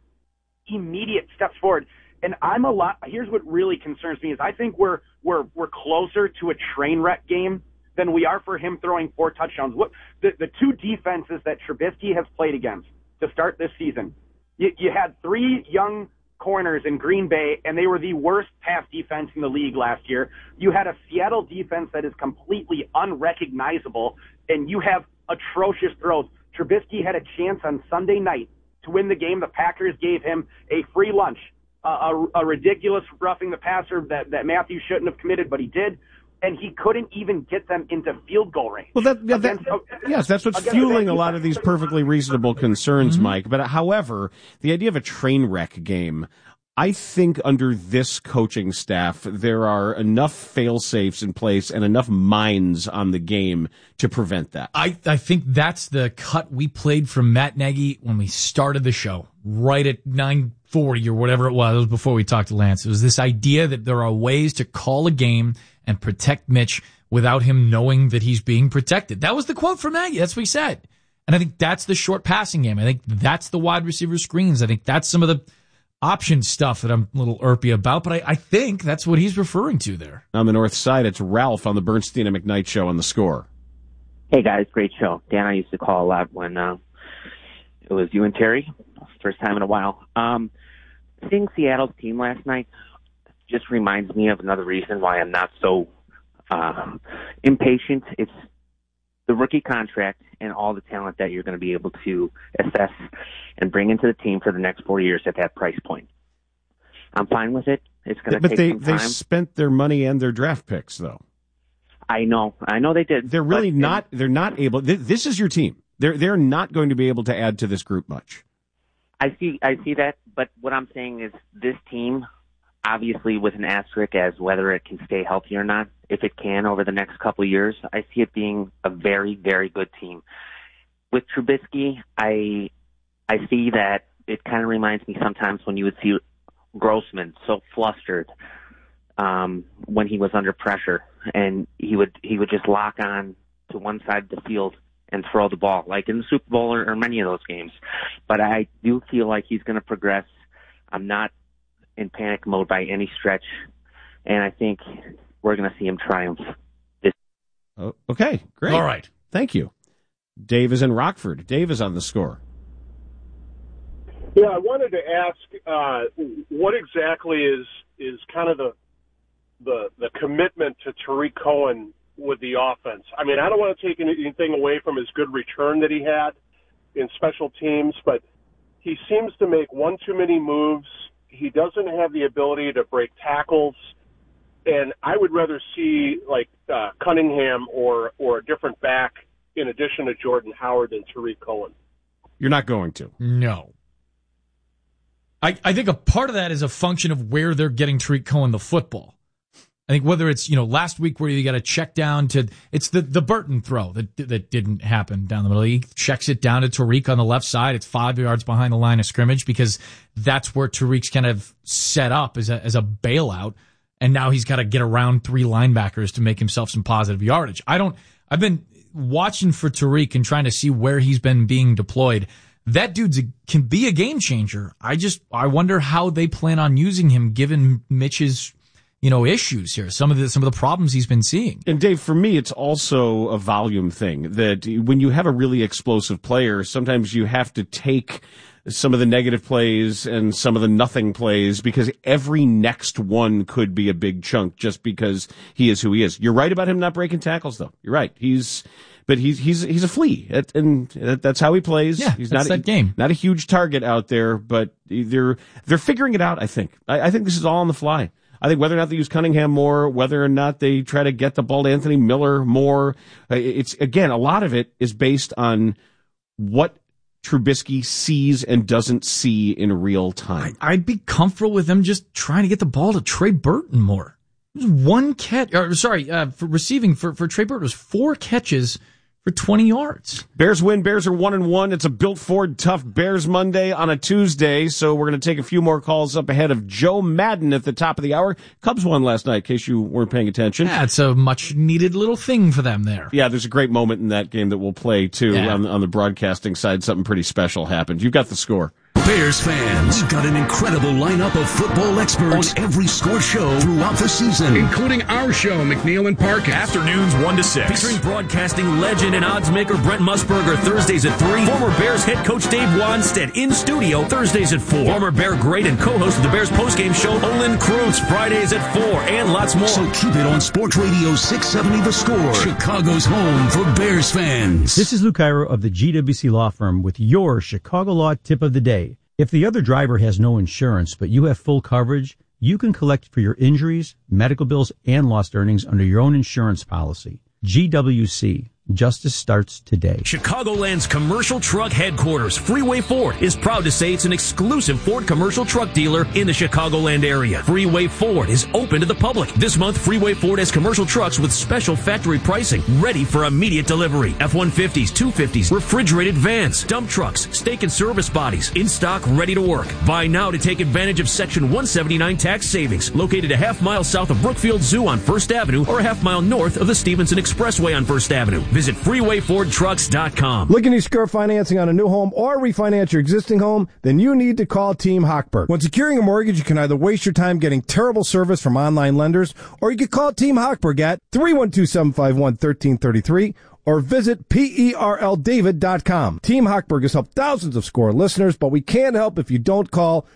steps forward. And here's what really concerns me is I think we're closer to a train wreck game than we are for him throwing 4 touchdowns. The 2 defenses that Trubisky has played against to start this season, you had 3 young corners in Green Bay, and they were the worst pass defense in the league last year. You had a Seattle defense that is completely unrecognizable, and you have atrocious throws. Trubisky had a chance on Sunday night to win the game. The Packers gave him a free lunch. A ridiculous roughing the passer that Matthew shouldn't have committed, but he did, and he couldn't even get them into field goal range. Well, that's what's fueling a lot of these perfectly reasonable concerns, Mike. But however, the idea of a train wreck game, I think under this coaching staff, there are enough fail-safes in place and enough minds on the game to prevent that. I think that's the cut we played from Matt Nagy when we started the show, right at 9:40 or whatever it was before we talked to Lance. It was this idea that there are ways to call a game and protect Mitch without him knowing that he's being protected. That was the quote from Nagy. That's what he said. And I think that's the short passing game. I think that's the wide receiver screens. I think that's some of the option stuff that I'm a little irpy about, but I think that's what he's referring to there. On the north side, it's Ralph on the Bernstein and McKnight show on the score. Hey guys, great show. Dan, I used to call a lot when it was you and Terry. First time in a while. Seeing Seattle's team last night just reminds me of another reason why I'm not so impatient. It's the rookie contract and all the talent that you're going to be able to assess and bring into the team for the next 4 years at that price point. I'm fine with it. It's going to take some time. But they spent their money and their draft picks, though. I know they did. They're really not. They're not able. This is your team. They're not going to be able to add to this group much. I see that. But what I'm saying is this team, obviously with an asterisk as whether it can stay healthy or not, if it can over the next couple of years, I see it being a very, very good team. With Trubisky, I see that it kind of reminds me sometimes when you would see Grossman so flustered when he was under pressure, and he would just lock on to one side of the field and throw the ball, like in the Super Bowl or many of those games. But I do feel like he's going to progress. I'm not in panic mode by any stretch. And I think we're going to see him triumph. Oh, okay, great. All right. Thank you. Dave is in Rockford. Dave is on the score. Yeah, I wanted to ask what exactly is kind of the commitment to Tariq Cohen with the offense. I mean, I don't want to take anything away from his good return that he had in special teams, but he seems to make one too many moves. He doesn't have the ability to break tackles. And I would rather see like Cunningham or a different back in addition to Jordan Howard than Tariq Cohen. You're not going to. No. I think a part of that is a function of where they're getting Tariq Cohen the football. I think whether it's, last week where you got to check down to, it's the Burton throw that didn't happen down the middle. He checks it down to Tariq on the left side. It's 5 yards behind the line of scrimmage because that's where Tariq's kind of set up as a bailout. And now he's got to get around 3 linebackers to make himself some positive yardage. I've been watching for Tariq and trying to see where he's been being deployed. That dude can be a game changer. I wonder how they plan on using him given Mitch's, issues here. Some of the problems he's been seeing. And Dave, for me, it's also a volume thing that when you have a really explosive player, sometimes you have to take some of the negative plays and some of the nothing plays because every next one could be a big chunk just because he is who he is. You're right about him not breaking tackles, though. You're right. He's a flea, and that's how he plays. Yeah, he's that's not that game. Not a huge target out there, but they're figuring it out. I think this is all on the fly. I think whether or not they use Cunningham more, whether or not they try to get the ball to Anthony Miller more, it's again a lot of it is based on what Trubisky sees and doesn't see in real time. I'd be comfortable with them just trying to get the ball to Trey Burton more. One catch, for receiving for Trey Burton was 4 catches for 20 yards. Bears win. Bears are 1-1. It's a Built Ford Tough Bears Monday on a Tuesday, so we're going to take a few more calls up ahead of Joe Madden at the top of the hour. Cubs won last night, in case you weren't paying attention. Yeah, it's a much-needed little thing for them there. Yeah, there's a great moment in that game that we'll play, too, on the broadcasting side. Something pretty special happened. You've got the score. Bears fans, we've got an incredible lineup of football experts on every sports show throughout the season, including our show, McNeil and Parkin. Afternoons 1 to 6. Featuring broadcasting legend and oddsmaker Brent Musburger Thursdays at 3. Former Bears head coach Dave Wanstead in studio Thursdays at 4. Former Bear great and co-host of the Bears postgame show Olin Kreutz Fridays at 4, and lots more. So keep it on Sports Radio 670 The Score, Chicago's home for Bears fans. This is Lou Cairo of the GWC Law Firm with your Chicago Law tip of the day. If the other driver has no insurance, but you have full coverage, you can collect for your injuries, medical bills, and lost earnings under your own insurance policy. GWC. Justice starts today. Chicagoland's commercial truck headquarters, Freeway Ford, is proud to say it's an exclusive Ford commercial truck dealer in the Chicagoland area. Freeway Ford is open to the public. This month, Freeway Ford has commercial trucks with special factory pricing, ready for immediate delivery. F-150s, 250s, refrigerated vans, dump trucks, stake and service bodies, in stock, ready to work. Buy now to take advantage of Section 179 tax savings, located a half-mile south of Brookfield Zoo on 1st Avenue or a half-mile north of the Stevenson Expressway on 1st Avenue. Visit FreewayFordTrucks.com. Looking to secure financing on a new home or refinance your existing home? Then you need to call Team Hochberg. When securing a mortgage, you can either waste your time getting terrible service from online lenders, or you can call Team Hochberg at 312-751-1333 or visit PERLDavid.com. Team Hochberg has helped thousands of SCORE listeners, but we can't help if you don't call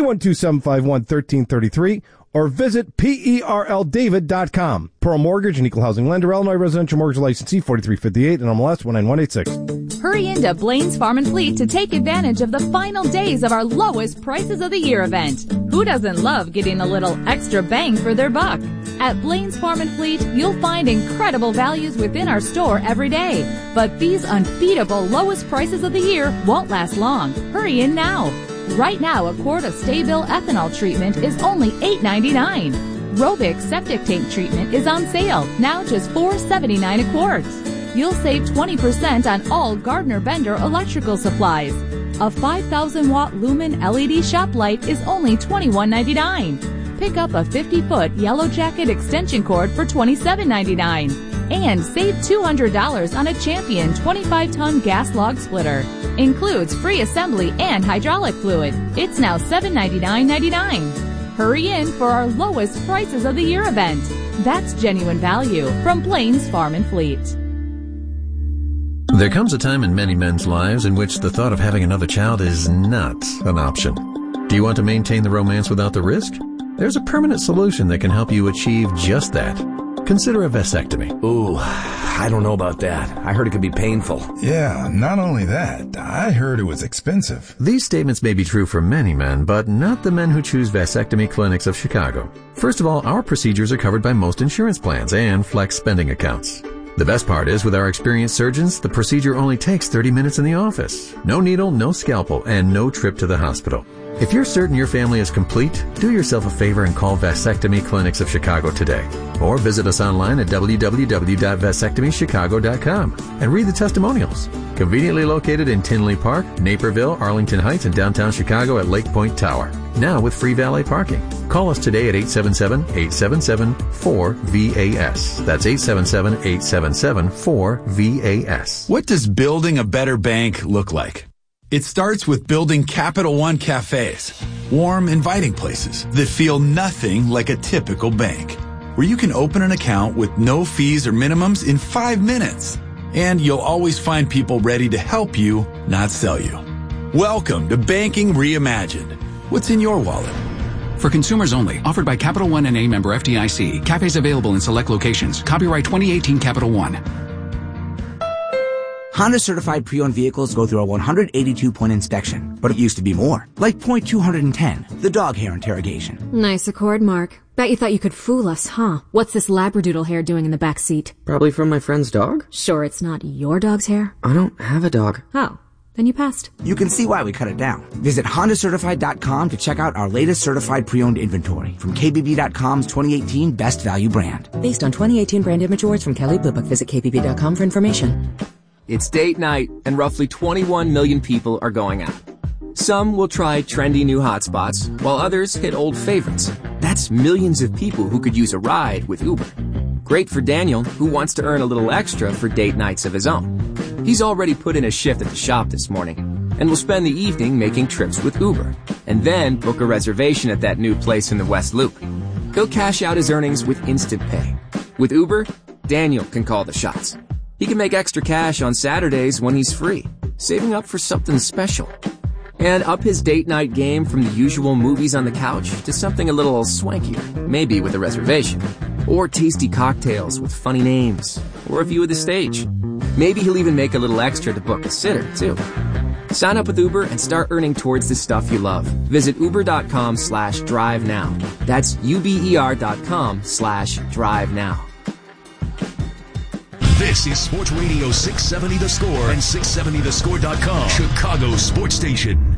312-751-1333 or visit PERLDavid.com. Pearl Mortgage, an equal housing lender, Illinois residential mortgage licensee 4358 and MLS 19186. Hurry into Blaine's Farm and Fleet to take advantage of the final days of our lowest prices of the year event. Who doesn't love getting a little extra bang for their buck? At Blaine's Farm and Fleet, you'll find incredible values within our store every day. But these unbeatable lowest prices of the year won't last long. Hurry in now. Right now, a quart of Staybill ethanol treatment is only $8.99. Robic septic tank treatment is on sale, now just $4.79 a quart. You'll save 20% on all Gardner Bender electrical supplies. A 5,000-watt Lumen LED shop light is only $21.99. Pick up a 50-foot Yellow Jacket extension cord for $27.99. And save $200 on a Champion 25-ton gas log splitter. Includes free assembly and hydraulic fluid. It's now $799.99. Hurry in for our lowest prices of the year event. That's genuine value from Plains Farm and Fleet. There comes a time in many men's lives in which the thought of having another child is not an option. Do you want to maintain the romance without the risk? There's a permanent solution that can help you achieve just that. Consider a vasectomy. Ooh, I don't know about that. I heard it could be painful. Yeah, not only that, I heard it was expensive. These statements may be true for many men, but not the men who choose Vasectomy Clinics of Chicago. First of all, our procedures are covered by most insurance plans and flex spending accounts. The best part is, with our experienced surgeons, the procedure only takes 30 minutes in the office. No needle, no scalpel, and no trip to the hospital. If you're certain your family is complete, do yourself a favor and call Vasectomy Clinics of Chicago today. Or visit us online at www.vasectomychicago.com and read the testimonials. Conveniently located in Tinley Park, Naperville, Arlington Heights, and downtown Chicago at Lake Point Tower. Now with free valet parking. Call us today at 877-877-4VAS. That's 877-877-4VAS. What does building a better bank look like? It starts with building Capital One cafes, warm, inviting places that feel nothing like a typical bank, where you can open an account with no fees or minimums in 5 minutes. And you'll always find people ready to help you, not sell you. Welcome to Banking Reimagined. What's in your wallet? For consumers only. Offered by Capital One and a member FDIC. Cafes available in select locations. Copyright 2018 Capital One. Honda certified pre-owned vehicles go through a 182-point inspection, but it used to be more, like point 210, the dog hair interrogation. Nice Accord, Mark. Bet you thought you could fool us, huh? What's this Labradoodle hair doing in the back seat? Probably from my friend's dog. Sure it's not your dog's hair? I don't have a dog. Oh, then you passed. You can see why we cut it down. Visit HondaCertified.com to check out our latest certified pre-owned inventory from KBB.com's 2018 Best Value brand. Based on 2018 brand image awards from Kelley Blue Book. Visit KBB.com for information. It's date night, and roughly 21 million people are going out. Some will try trendy new hotspots, while others hit old favorites. That's millions of people who could use a ride with Uber. Great for Daniel, who wants to earn a little extra for date nights of his own. He's already put in a shift at the shop this morning, and will spend the evening making trips with Uber, and then book a reservation at that new place in the West Loop. He'll cash out his earnings with Instant Pay. With Uber, Daniel can call the shots. He can make extra cash on Saturdays when he's free, saving up for something special. And up his date night game from the usual movies on the couch to something a little swankier, maybe with a reservation. Or tasty cocktails with funny names, or a view of the stage. Maybe he'll even make a little extra to book a sitter, too. Sign up with Uber and start earning towards the stuff you love. Visit uber.com/drive now. That's uber.com/drive now. This is Sports Radio 670 The Score and 670thescore.com, Chicago Sports Station.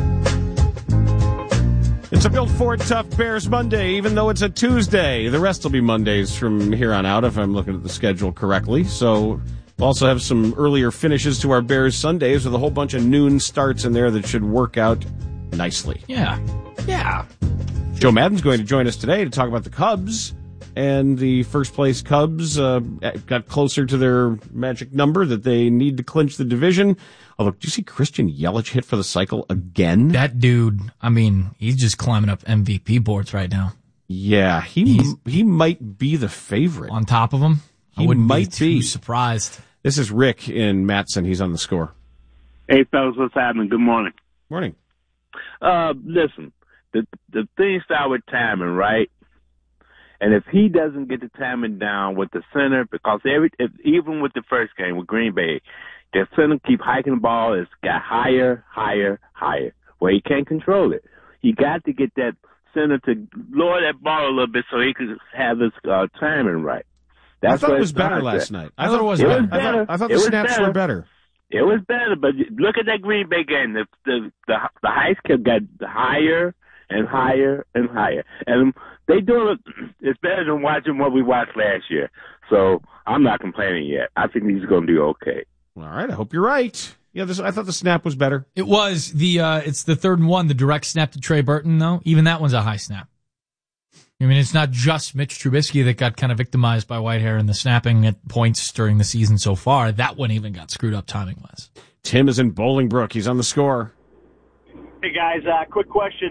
It's a Built Ford Tough Bears Monday, even though it's a Tuesday. The rest will be Mondays from here on out, if I'm looking at the schedule correctly. So we'll also have some earlier finishes to our Bears Sundays with a whole bunch of noon starts in there that should work out nicely. Yeah. Joe Madden's going to join us today to talk about the Cubs. And the first place Cubs got closer to their magic number that they need to clinch the division. Although, do you see Christian Yelich hit for the cycle again? That dude, I mean, he's just climbing up MVP boards right now. Yeah, he might be the favorite. On top of him? I wouldn't be too surprised. This is Rick in Matson. He's on the score. Hey, fellas, what's happening? Good morning. Morning. Listen, the thing start with timing, right? And if he doesn't get the timing down with the center, because even with the first game with Green Bay, the center keep hiking the ball, it's got higher, where he can't control it. He got to get that center to lower that ball a little bit so he could have his timing right. I thought it was better last night. I thought it was better. I thought the snaps were better. It was better, but look at that Green Bay game. The heights kept got higher and higher and higher. And they do it. It's better than watching what we watched last year. So I'm not complaining yet. I think he's going to do okay. All right. I hope you're right. Yeah, I thought the snap was better. It was. It's the 3rd and 1, the direct snap to Trey Burton, though. Even that one's a high snap. I mean, it's not just Mitch Trubisky that got kind of victimized by Whitehair in the snapping at points during the season so far. That one even got screwed up timing-wise. Tim is in Bolingbrook. He's on the score. Hey, guys, quick question.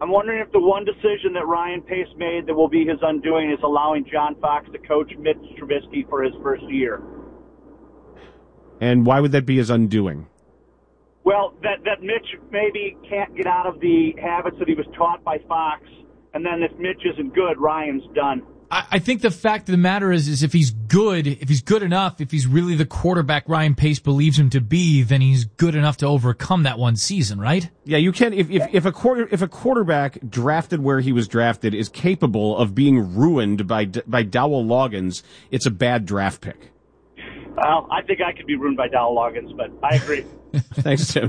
I'm wondering if the one decision that Ryan Pace made that will be his undoing is allowing John Fox to coach Mitch Trubisky for his first year. And why would that be his undoing? Well, that Mitch maybe can't get out of the habits that he was taught by Fox, and then if Mitch isn't good, Ryan's done. I think the fact of the matter is if he's good enough, if he's really the quarterback Ryan Pace believes him to be, then he's good enough to overcome that one season, right? Yeah, you can. If a quarterback drafted where he was drafted is capable of being ruined by Dowell Loggins, it's a bad draft pick. Well, I think I could be ruined by Dowell Loggins, but I agree. Thanks, Tim.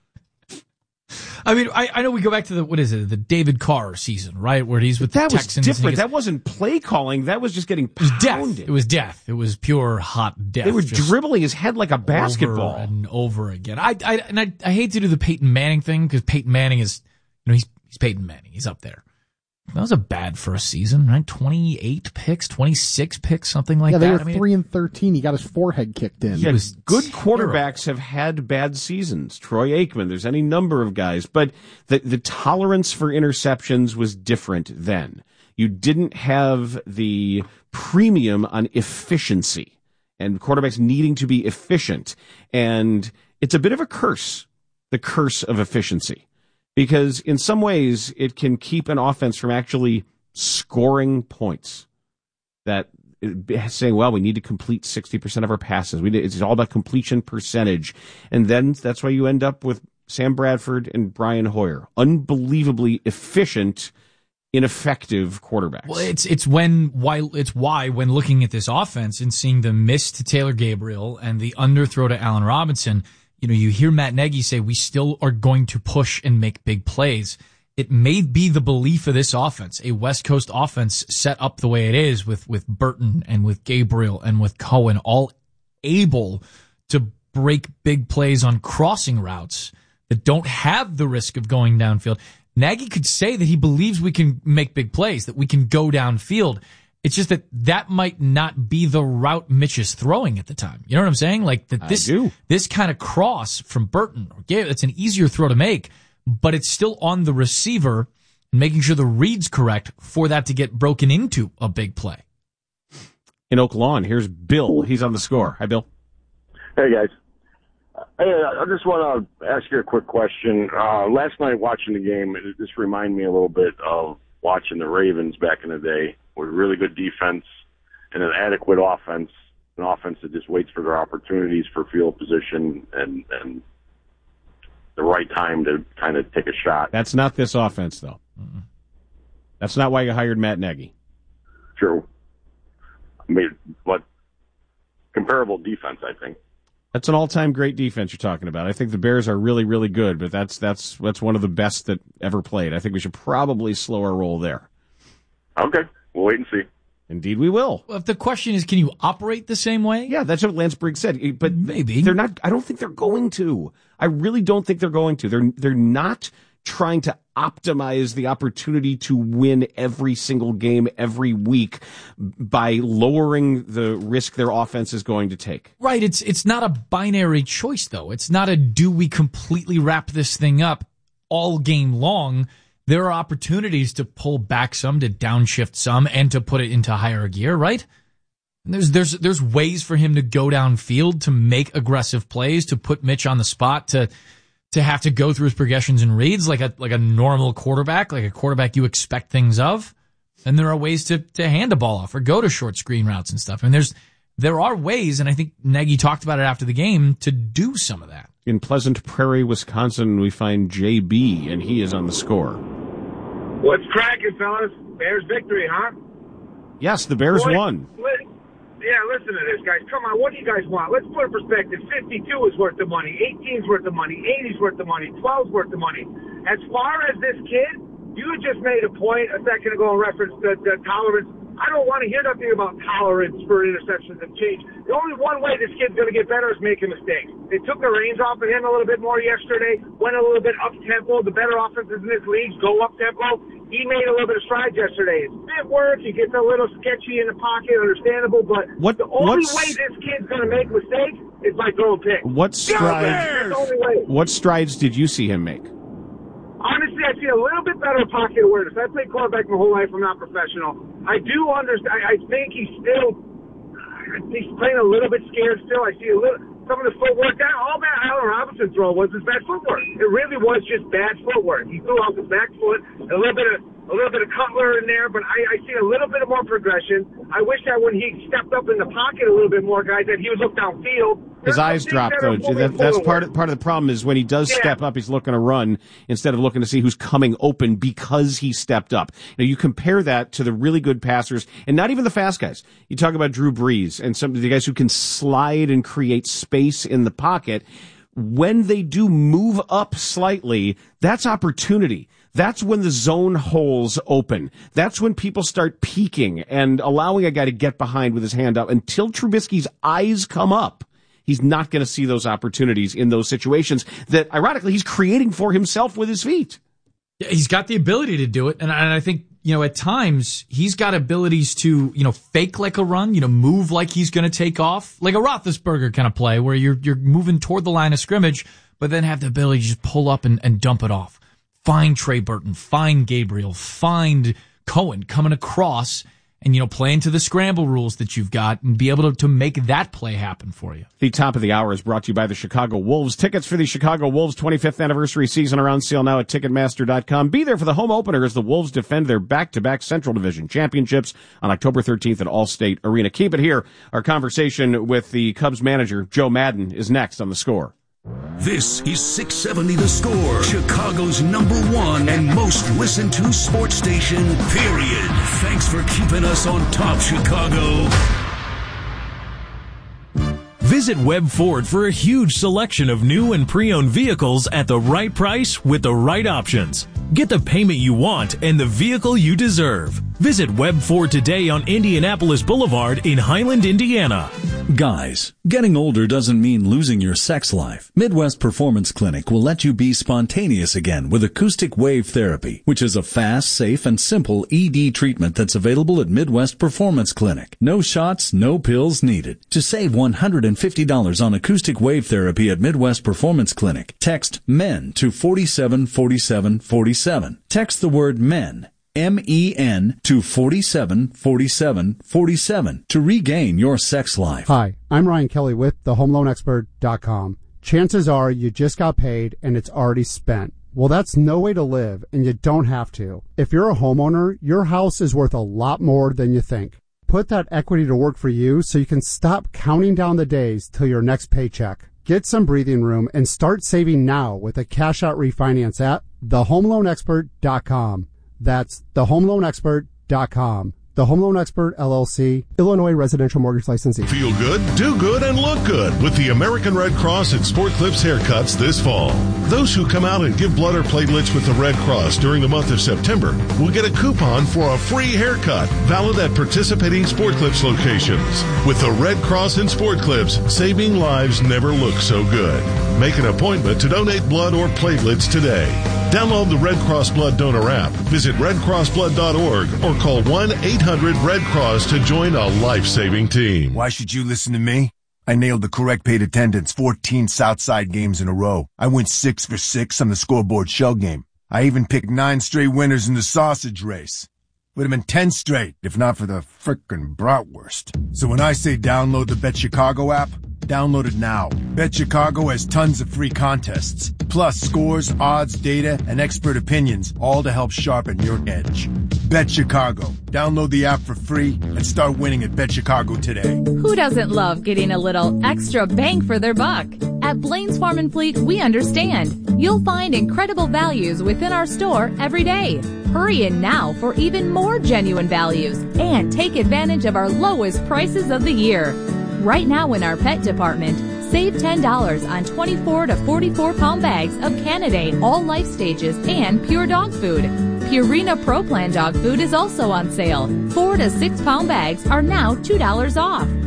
I mean, I know we go back to the David Carr season, right? Where he's with the Texans. That was different. That wasn't play calling. That was just getting pounded. It was death. It was pure hot death. They were dribbling his head like a basketball. Over and over again. I hate to do the Peyton Manning thing because Peyton Manning is, he's Peyton Manning. He's up there. That was a bad first season, right? 28 picks, 26 picks, something like that. Yeah, they were 3-13. He got his forehead kicked in. Yeah, good quarterbacks have had bad seasons. Troy Aikman, there's any number of guys. But the tolerance for interceptions was different then. You didn't have the premium on efficiency and quarterbacks needing to be efficient. And it's a bit of a curse, the curse of efficiency. Because in some ways, it can keep an offense from actually scoring points. That saying, well, we need to complete 60% of our passes. It's all about completion percentage. And then that's why you end up with Sam Bradford and Brian Hoyer. Unbelievably efficient, ineffective quarterbacks. Well, it's why when looking at this offense and seeing the miss to Taylor Gabriel and the underthrow to Allen Robinson, you hear Matt Nagy say we still are going to push and make big plays. It may be the belief of this offense, a West Coast offense set up the way it is with Burton and with Gabriel and with Cohen, all able to break big plays on crossing routes that don't have the risk of going downfield. Nagy could say that he believes we can make big plays, that we can go downfield. It's just that might not be the route Mitch is throwing at the time. You know what I'm saying? Like that this kind of cross from Burton or Gabe, it's an easier throw to make, but it's still on the receiver and making sure the read's correct for that to get broken into a big play. In Oak Lawn, here's Bill. He's on the score. Hi, Bill. Hey, guys. Hey, I just want to ask you a quick question. Last night watching the game, it just reminded me a little bit of watching the Ravens back in the day. With really good defense and an adequate offense, an offense that just waits for their opportunities for field position and the right time to kind of take a shot. That's not this offense, though. Mm-hmm. That's not why you hired Matt Nagy. True. I mean, but comparable defense, I think. That's an all-time great defense you're talking about. I think the Bears are really, really good, but that's one of the best that ever played. I think we should probably slow our roll there. Okay. We'll wait and see. Indeed, we will. Well, if the question is, can you operate the same way? Yeah, that's what Lance Briggs said. But maybe they're not. I don't think they're going to. I really don't think they're going to. They're not trying to optimize the opportunity to win every single game every week by lowering the risk their offense is going to take. Right. It's not a binary choice, though. It's not a do we completely wrap this thing up all game long. There are opportunities to pull back some, to downshift some, and to put it into higher gear, right? And there's ways for him to go downfield, to make aggressive plays, to put Mitch on the spot, to have to go through his progressions and reads like a normal quarterback, like a quarterback you expect things of. And there are ways to hand a ball off or go to short screen routes and stuff. And there are ways, and I think Nagy talked about it after the game, to do some of that. In Pleasant Prairie, Wisconsin, we find JB, and he is on the score. What's cracking, fellas? Bears victory, huh? Yes, the Bears won. Listen to this, guys. Come on, what do you guys want? Let's put it in perspective. 52 is worth the money. 18 is worth the money. 80 is worth the money. 12 is worth the money. As far as this kid, you just made a point a second ago in reference to tolerance. I don't want to hear nothing about tolerance for interceptions and change. The only one way this kid's going to get better is making mistakes. They took the reins off of him a little bit more yesterday, went a little bit up-tempo. The better offenses in this league go up-tempo. He made a little bit of strides yesterday. It's bit work. He gets a little sketchy in the pocket, understandable, but the only way this kid's going to make mistakes is by throwing picks. What strides did you see him make? Honestly, I see a little bit better pocket awareness. I played quarterback my whole life. I'm not professional. I do understand. I think he's playing a little bit scared still. I see some of the footwork. All that Allen Robinson throw was his bad footwork. It really was just bad footwork. He threw off his back foot, a little bit of Cutler in there, but I see a little bit more progression. I wish that when he stepped up in the pocket a little bit more, guys, that he would look downfield. His eyes drop, though. That's part of the problem is when he does step up, he's looking to run instead of looking to see who's coming open because he stepped up. You compare that to the really good passers, and not even the fast guys. You talk about Drew Brees and some of the guys who can slide and create space in the pocket. When they do move up slightly, that's opportunity. That's when the zone holes open. That's when people start peeking and allowing a guy to get behind with his hand up. Until Trubisky's eyes come up, he's not going to see those opportunities in those situations that, ironically, he's creating for himself with his feet. Yeah, he's got the ability to do it, and I think, at times he's got abilities to, fake like a run, move like he's going to take off, like a Roethlisberger kind of play where you're moving toward the line of scrimmage, but then have the ability to just pull up and dump it off. Find Trey Burton, find Gabriel, find Cohen coming across and, play into the scramble rules that you've got and be able to make that play happen for you. The top of the hour is brought to you by the Chicago Wolves. Tickets for the Chicago Wolves 25th anniversary season are on sale now at Ticketmaster.com. Be there for the home opener as the Wolves defend their back-to-back Central Division championships on October 13th at Allstate Arena. Keep it here. Our conversation with the Cubs manager, Joe Maddon, is next on The Score. This is 670 The Score, Chicago's #1 and most listened to sports station, period. Thanks for keeping us on top, Chicago. Visit Webb Ford for a huge selection of new and pre-owned vehicles at the right price with the right options. Get the payment you want and the vehicle you deserve. Visit Webb Ford today on Indianapolis Boulevard in Highland, Indiana. Guys, getting older doesn't mean losing your sex life. Midwest Performance Clinic will let you be spontaneous again with acoustic wave therapy, which is a fast, safe, and simple ED treatment that's available at Midwest Performance Clinic. No shots, no pills needed. To save $150 on acoustic wave therapy at Midwest Performance Clinic, text MEN to 474747. Text the word MEN, MEN, to 474747 to regain your sex life. Hi, I'm Ryan Kelly with thehomeloanexpert.com. Chances are you just got paid and it's already spent. Well, that's no way to live, and you don't have to. If you're a homeowner, your house is worth a lot more than you think. Put that equity to work for you so you can stop counting down the days till your next paycheck. Get some breathing room and start saving now with a cash-out refinance at thehomeloanexpert.com. That's thehomeloanexpert.com. The Home Loan Expert, LLC, Illinois residential mortgage licensee. Feel good, do good, and look good with the American Red Cross and Sport Clips haircuts this fall. Those who come out and give blood or platelets with the Red Cross during the month of September will get a coupon for a free haircut, valid at participating Sport Clips locations. With the Red Cross and Sport Clips, saving lives never looks so good. Make an appointment to donate blood or platelets today. Download the Red Cross Blood Donor app, visit redcrossblood.org, or call 1-800-RED-CROSS to join a life-saving team. Why should you listen to me? I nailed the correct paid attendance 14 Southside games in a row. I went 6 for 6 on the scoreboard shell game. I even picked 9 straight winners in the sausage race. Would have been 10 straight if not for the frickin' bratwurst. So when I say download the Bet Chicago app, download it now. Bet Chicago has tons of free contests, plus scores, odds, data, and expert opinions, all to help sharpen your edge. Bet Chicago. Download the app for free and start winning at Bet Chicago today. Who doesn't love getting a little extra bang for their buck? At Blaine's Farm and Fleet, we understand. You'll find incredible values within our store every day. Hurry in now for even more genuine values and take advantage of our lowest prices of the year. Right now in our pet department, save $10 on 24 to 44 pound bags of Canidae, all life stages, and pure dog food. Purina Pro Plan dog food is also on sale. 4 to 6 pound bags are now $2 off.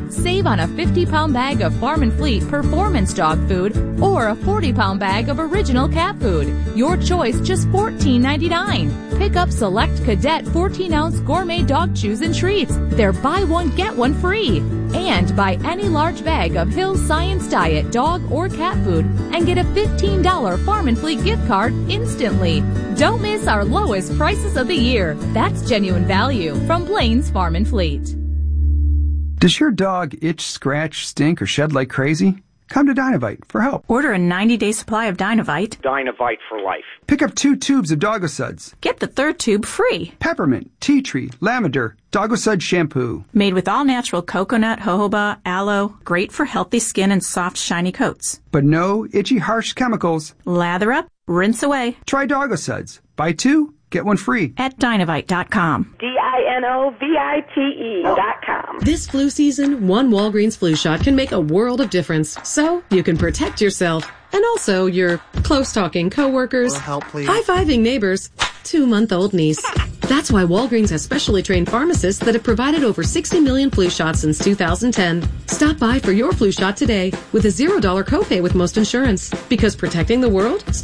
Save on a 50-pound bag of Farm & Fleet Performance Dog Food or a 40-pound bag of original cat food. Your choice, just $14.99. Pick up select Cadet 14-ounce gourmet dog chews and treats. They're buy one, get one free. And buy any large bag of Hill's Science Diet dog or cat food and get a $15 Farm & Fleet gift card instantly. Don't miss our lowest prices of the year. That's genuine value from Blaine's Farm & Fleet. Does your dog itch, scratch, stink, or shed like crazy? Come to Dynovite for help. Order a 90-day supply of Dynovite. Dynovite for life. Pick up 2 tubes of Doggo Suds. Get the 3rd tube free. Peppermint, tea tree, lavender, Doggo Sud shampoo. Made with all-natural coconut, jojoba, aloe. Great for healthy skin and soft, shiny coats. But no itchy, harsh chemicals. Lather up, rinse away. Try Doggo Suds. Buy 2, get 1 free. At Dynovite.com. DINOVITE.com. This flu season, one Walgreens flu shot can make a world of difference. So you can protect yourself and also your close-talking coworkers, high-fiving neighbors, 2-month-old niece. That's why Walgreens has specially trained pharmacists that have provided over 60 million flu shots since 2010. Stop by for your flu shot today with a $0 copay with most insurance. Because protecting the world